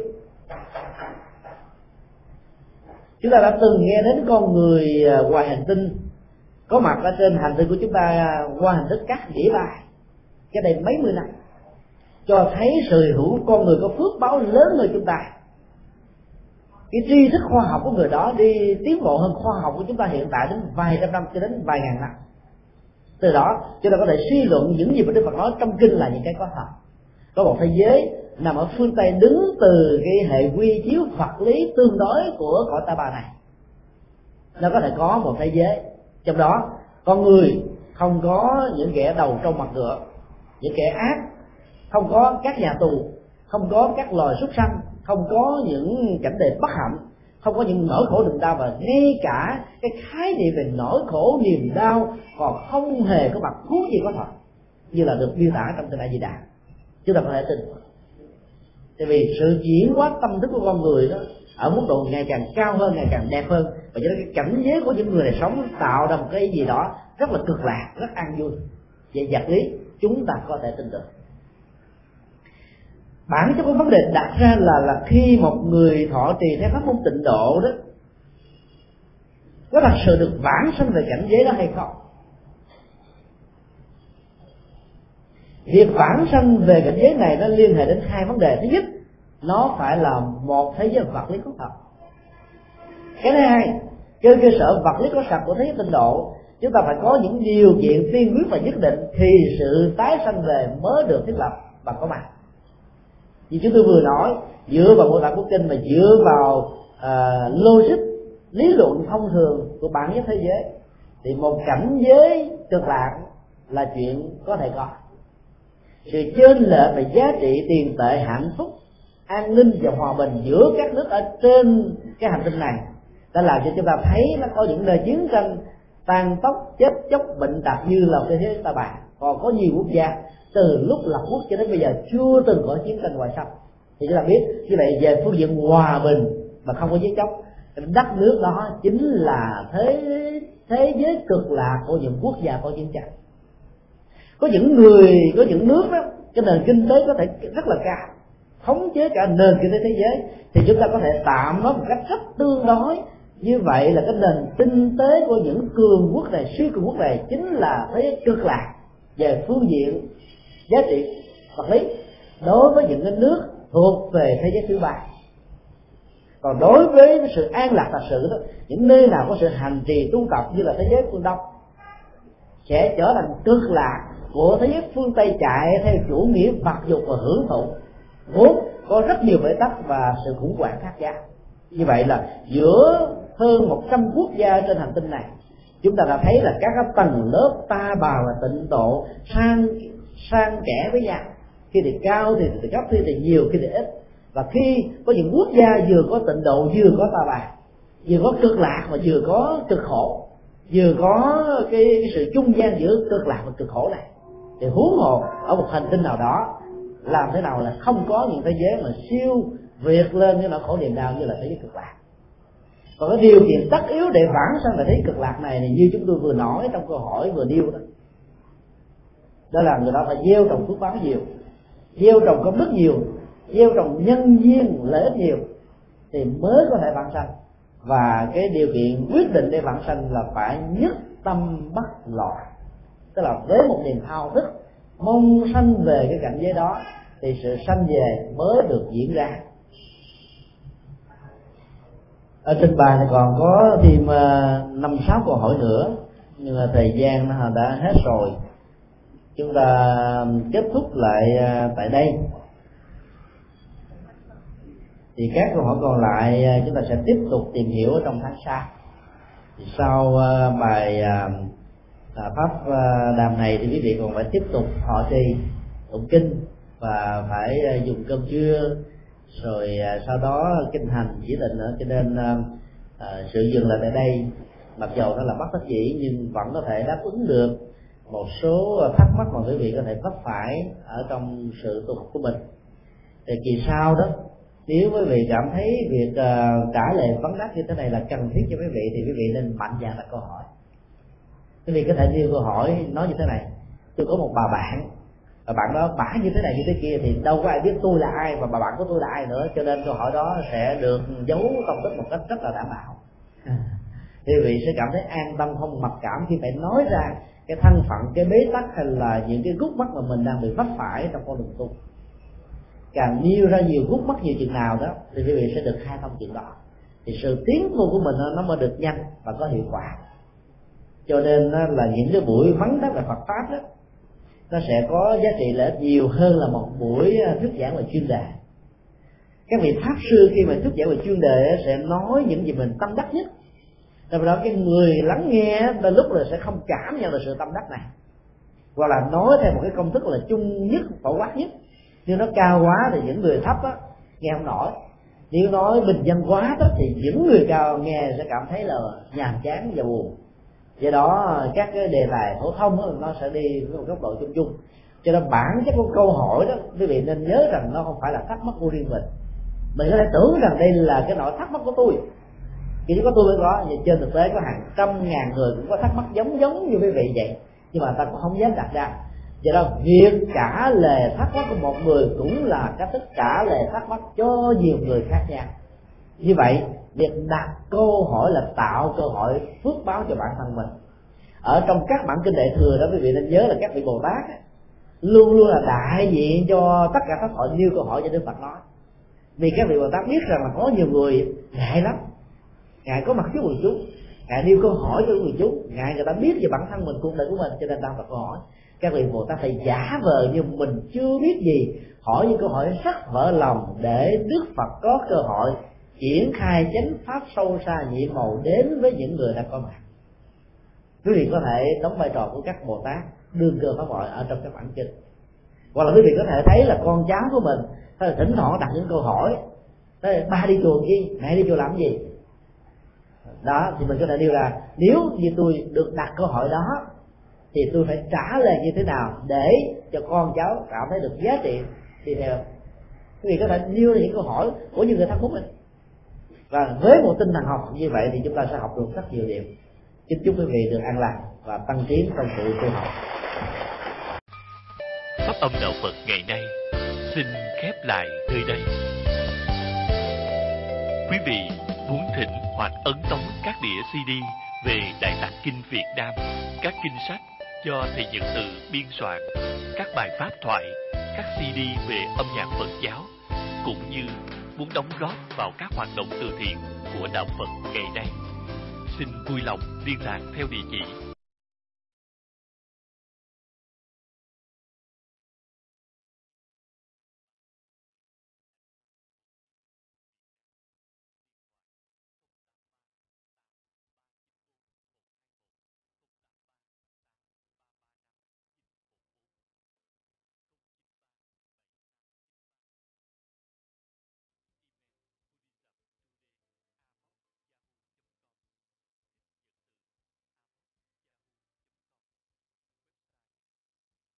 Chúng ta đã từng nghe đến con người ngoài hành tinh có mặt ở trên hành tinh của chúng ta qua hình thức cắt đĩa bài cái đây mấy mươi năm, cho thấy sự hữu con người có phước báo lớn hơn chúng ta. Cái tri thức khoa học của người đó đi tiến bộ hơn khoa học của chúng ta hiện tại đến vài trăm năm cho đến vài ngàn năm. Từ đó chúng ta có thể suy luận những gì mà Đức Phật nói trong kinh là những cái có thật. Có một thế giới nằm ở phương Tây đứng từ cái hệ quy chiếu vật lý tương đối của cõi Ta Bà này, nó có thể có một thế giới trong đó con người không có những kẻ đầu trong mặt ngựa, những kẻ ác, không có các nhà tù, không có các loài súc sanh, không có những cảnh đề bất hạnh, không có những nỗi khổ niềm đau, và ngay cả cái khái niệm về nỗi khổ niềm đau còn không hề có mặt thuốc gì có thật, như là được miêu tả trong Kinh A Di Đà. Chúng ta có thể tin, tại vì sự chuyển hóa tâm thức của con người đó ở mức độ ngày càng cao hơn, ngày càng đẹp hơn, và cho nên cái cảnh giới của những người này sống tạo ra một cái gì đó rất là cực lạc, rất an vui. Về vật lý chúng ta có thể tin được. Bản chất của vấn đề đặt ra là khi một người thọ trì theo pháp môn tịnh độ đó có thật sự được vãng sanh về cảnh giới đó hay không. Việc vãng sanh về cảnh giới này nó liên hệ đến hai vấn đề. Thứ nhất, nó phải là một thế giới vật lý có thật. Cái thứ hai, trên cơ sở vật lý có thật của thế giới tịnh độ, chúng ta phải có những điều kiện tiên quyết và nhất định thì sự tái sanh về mới được thiết lập và có mặt. Như chúng tôi vừa nói, dựa vào mô tả của kinh và dựa vào logic lý luận thông thường của bản chất thế giới, thì một cảnh giới cực lạc là chuyện có thể có. Sự chênh lệch về giá trị tiền tệ, hạnh phúc, an ninh và hòa bình giữa các nước ở trên cái hành tinh này đã làm cho chúng ta thấy nó có những nơi chiến tranh tàn tốc, chết chóc, bệnh tật như là thế giới ta bà. Còn có nhiều quốc gia từ lúc lập quốc cho đến bây giờ chưa từng có chiến tranh ngoại xâm. Thì chúng ta biết như vậy, về phương diện hòa bình và không có giết chóc, đất nước đó chính là thế giới cực lạc của những quốc gia có chiến tranh. Có những nước đó, cái nền kinh tế có thể rất là cao, khống chế cả nền kinh tế thế giới, thì chúng ta có thể tạm nói một cách rất tương đối. Như vậy là cái nền kinh tế của những cường quốc này, siêu cường quốc này chính là thế giới cực lạc về phương diện giá trị vật lý đối với những cái nước thuộc về thế giới thứ ba. Còn đối với sự an lạc thật sự đó, những nơi nào có sự hành trì tu tập như là thế giới phương Đông sẽ trở thành cực lạc của thế giới phương Tây chạy theo chủ nghĩa vật dục và hưởng thụ, vốn có rất nhiều bế tắc và sự khủng hoảng khác nhau. Như vậy là giữa hơn 100 quốc gia trên hành tinh này, chúng ta đã thấy là các tầng lớp ta bà và tịnh độ sang kẽ với nhau, khi thì cao thì thấp, khi thì nhiều, khi thì ít. Và khi có những quốc gia vừa có tịnh độ, vừa có ta bà, vừa có cực lạc và vừa có cực khổ, vừa có cái sự trung gian giữa cực lạc và cực khổ này, thì huống hồ ở một hành tinh nào đó làm thế nào là không có những thế giới mà siêu việt lên cái nỗi khổ niềm đau như là thế giới cực lạc. Còn cái điều kiện tất yếu để vãng sanh về thế giới cực lạc này, như chúng tôi vừa nói trong câu hỏi vừa nêu đó là người ta phải gieo trồng phước báo nhiều, gieo trồng công đức nhiều, gieo trồng nhân duyên lợi ích nhiều thì mới có thể vãng sanh. Và cái điều kiện quyết định để vãng sanh là phải nhất tâm bất loạn, tức là với một niềm thao thức mong sanh về cái cảnh giới đó thì sự sanh về mới được diễn ra. Ở trên bài này còn có thêm 5-6 câu hỏi nữa, nhưng mà thời gian nó đã hết rồi. Chúng ta kết thúc lại tại đây. Thì các câu hỏi còn lại chúng ta sẽ tiếp tục tìm hiểu ở trong tháng sau. Thì sau bài pháp đàm này thì quý vị còn phải tiếp tục thọ trì tụng kinh và phải dùng cơm trưa, rồi sau đó kinh hành chỉ định nữa. Cho nên sự dừng lại tại đây, mặc dầu nó là bất đắc dĩ nhưng vẫn có thể đáp ứng được một số thắc mắc mà quý vị có thể vấp phải ở trong sự tu học của mình. Thì kỳ sau đó, nếu quý vị cảm thấy việc trả lời vấn đáp như thế này là cần thiết cho quý vị thì quý vị nên mạnh dạn đặt câu hỏi. Quý vị có thể nêu câu hỏi nói như thế này: tôi có một bà bạn, và bạn đó bả như thế này như thế kia, thì đâu có ai biết tôi là ai và bà bạn của tôi là ai nữa, cho nên câu hỏi đó sẽ được giấu công đức một cách rất là đảm bảo. Thì quý vị sẽ cảm thấy an tâm, không mặc cảm khi phải nói ra cái thân phận, cái bế tắc hay là những cái gút mắt mà mình đang bị vấp phải trong con đường tu. Càng nêu ra nhiều gút mắt nhiều chừng nào đó thì quý vị sẽ được khai thông chuyện đó, thì sự tiến tu của mình nó mới được nhanh và có hiệu quả. Cho nên là những cái buổi vấn đáp về Phật pháp đó, nó sẽ có giá trị lợi ích nhiều hơn là một buổi thuyết giảng về chuyên đề. Các vị pháp sư khi mà thuyết giảng về chuyên đề sẽ nói những gì mình tâm đắc nhất, tại đó cái người lắng nghe đôi lúc là sẽ không cảm nhận được sự tâm đắc này, hoặc là nói theo một cái công thức là chung nhất, phổ quát nhất, nhưng nó cao quá thì những người thấp á nghe không nổi. Nếu nói bình dân quá đó thì những người cao nghe sẽ cảm thấy là nhàm chán và buồn. Do đó các cái đề tài phổ thông đó, nó sẽ đi với một góc độ chung chung. Cho nên bản chất của câu hỏi đó quý vị nên nhớ rằng nó không phải là thắc mắc của riêng mình. Mình có thể tưởng rằng đây là cái nỗi thắc mắc của tôi, chỉ có tôi mới có, nhưng trên thực tế có hàng trăm ngàn người cũng có thắc mắc giống như quý vị vậy, nhưng mà ta cũng không dám đặt ra. Do đó việc trả lời thắc mắc của một người cũng là cách thức trả lời thắc mắc cho nhiều người khác nhau. Như vậy việc đặt câu hỏi là tạo cơ hội phước báo cho bản thân mình. Ở trong các bản kinh Đại Thừa đó, quý vị nên nhớ là các vị Bồ Tát luôn luôn là đại diện cho tất cả các hội nêu câu hỏi cho Đức Phật nói. Vì các vị Bồ Tát biết rằng là có nhiều người ngại lắm, ngại có mặt trước quần chúng, ngại nêu câu hỏi cho quần chúng, ngại người ta biết về bản thân mình, cuộc đời của mình, cho nên ta đặt câu hỏi. Các vị Bồ Tát phải giả vờ như mình chưa biết gì, hỏi những câu hỏi rất vỡ lòng để Đức Phật có cơ hội triển khai chánh pháp sâu xa nhiệm màu đến với những người đang có mặt. Quý vị có thể đóng vai trò của các Bồ Tát đương cơ pháp hội ở trong các bản kinh, hoặc là quý vị có thể thấy là con cháu của mình thỉnh thoảng đặt những câu hỏi: ba đi chùa chi, mẹ đi chùa làm gì? Đó thì mình có thể nêu ra, nếu như tôi được đặt câu hỏi đó thì tôi phải trả lời như thế nào để cho con cháu cảm thấy được giá trị đi theo. Quý vị có thể nêu ra những câu hỏi của những người thân của mình, và với một tinh thần học như vậy thì chúng ta sẽ học được rất nhiều điều. Kính chúc quý vị được an lành và tăng tiến trong sự tu học. Pháp âm đạo Phật ngày nay xin khép lại nơi đây. Quý vị muốn thỉnh hoặc ấn tống các đĩa CD về Đại Tạng Kinh Việt Nam, các kinh sách do thầy Nhật Từ biên soạn, các bài pháp thoại, các CD về âm nhạc Phật giáo, cũng như muốn đóng góp vào các hoạt động từ thiện của đạo Phật ngày nay, xin vui lòng liên lạc theo địa chỉ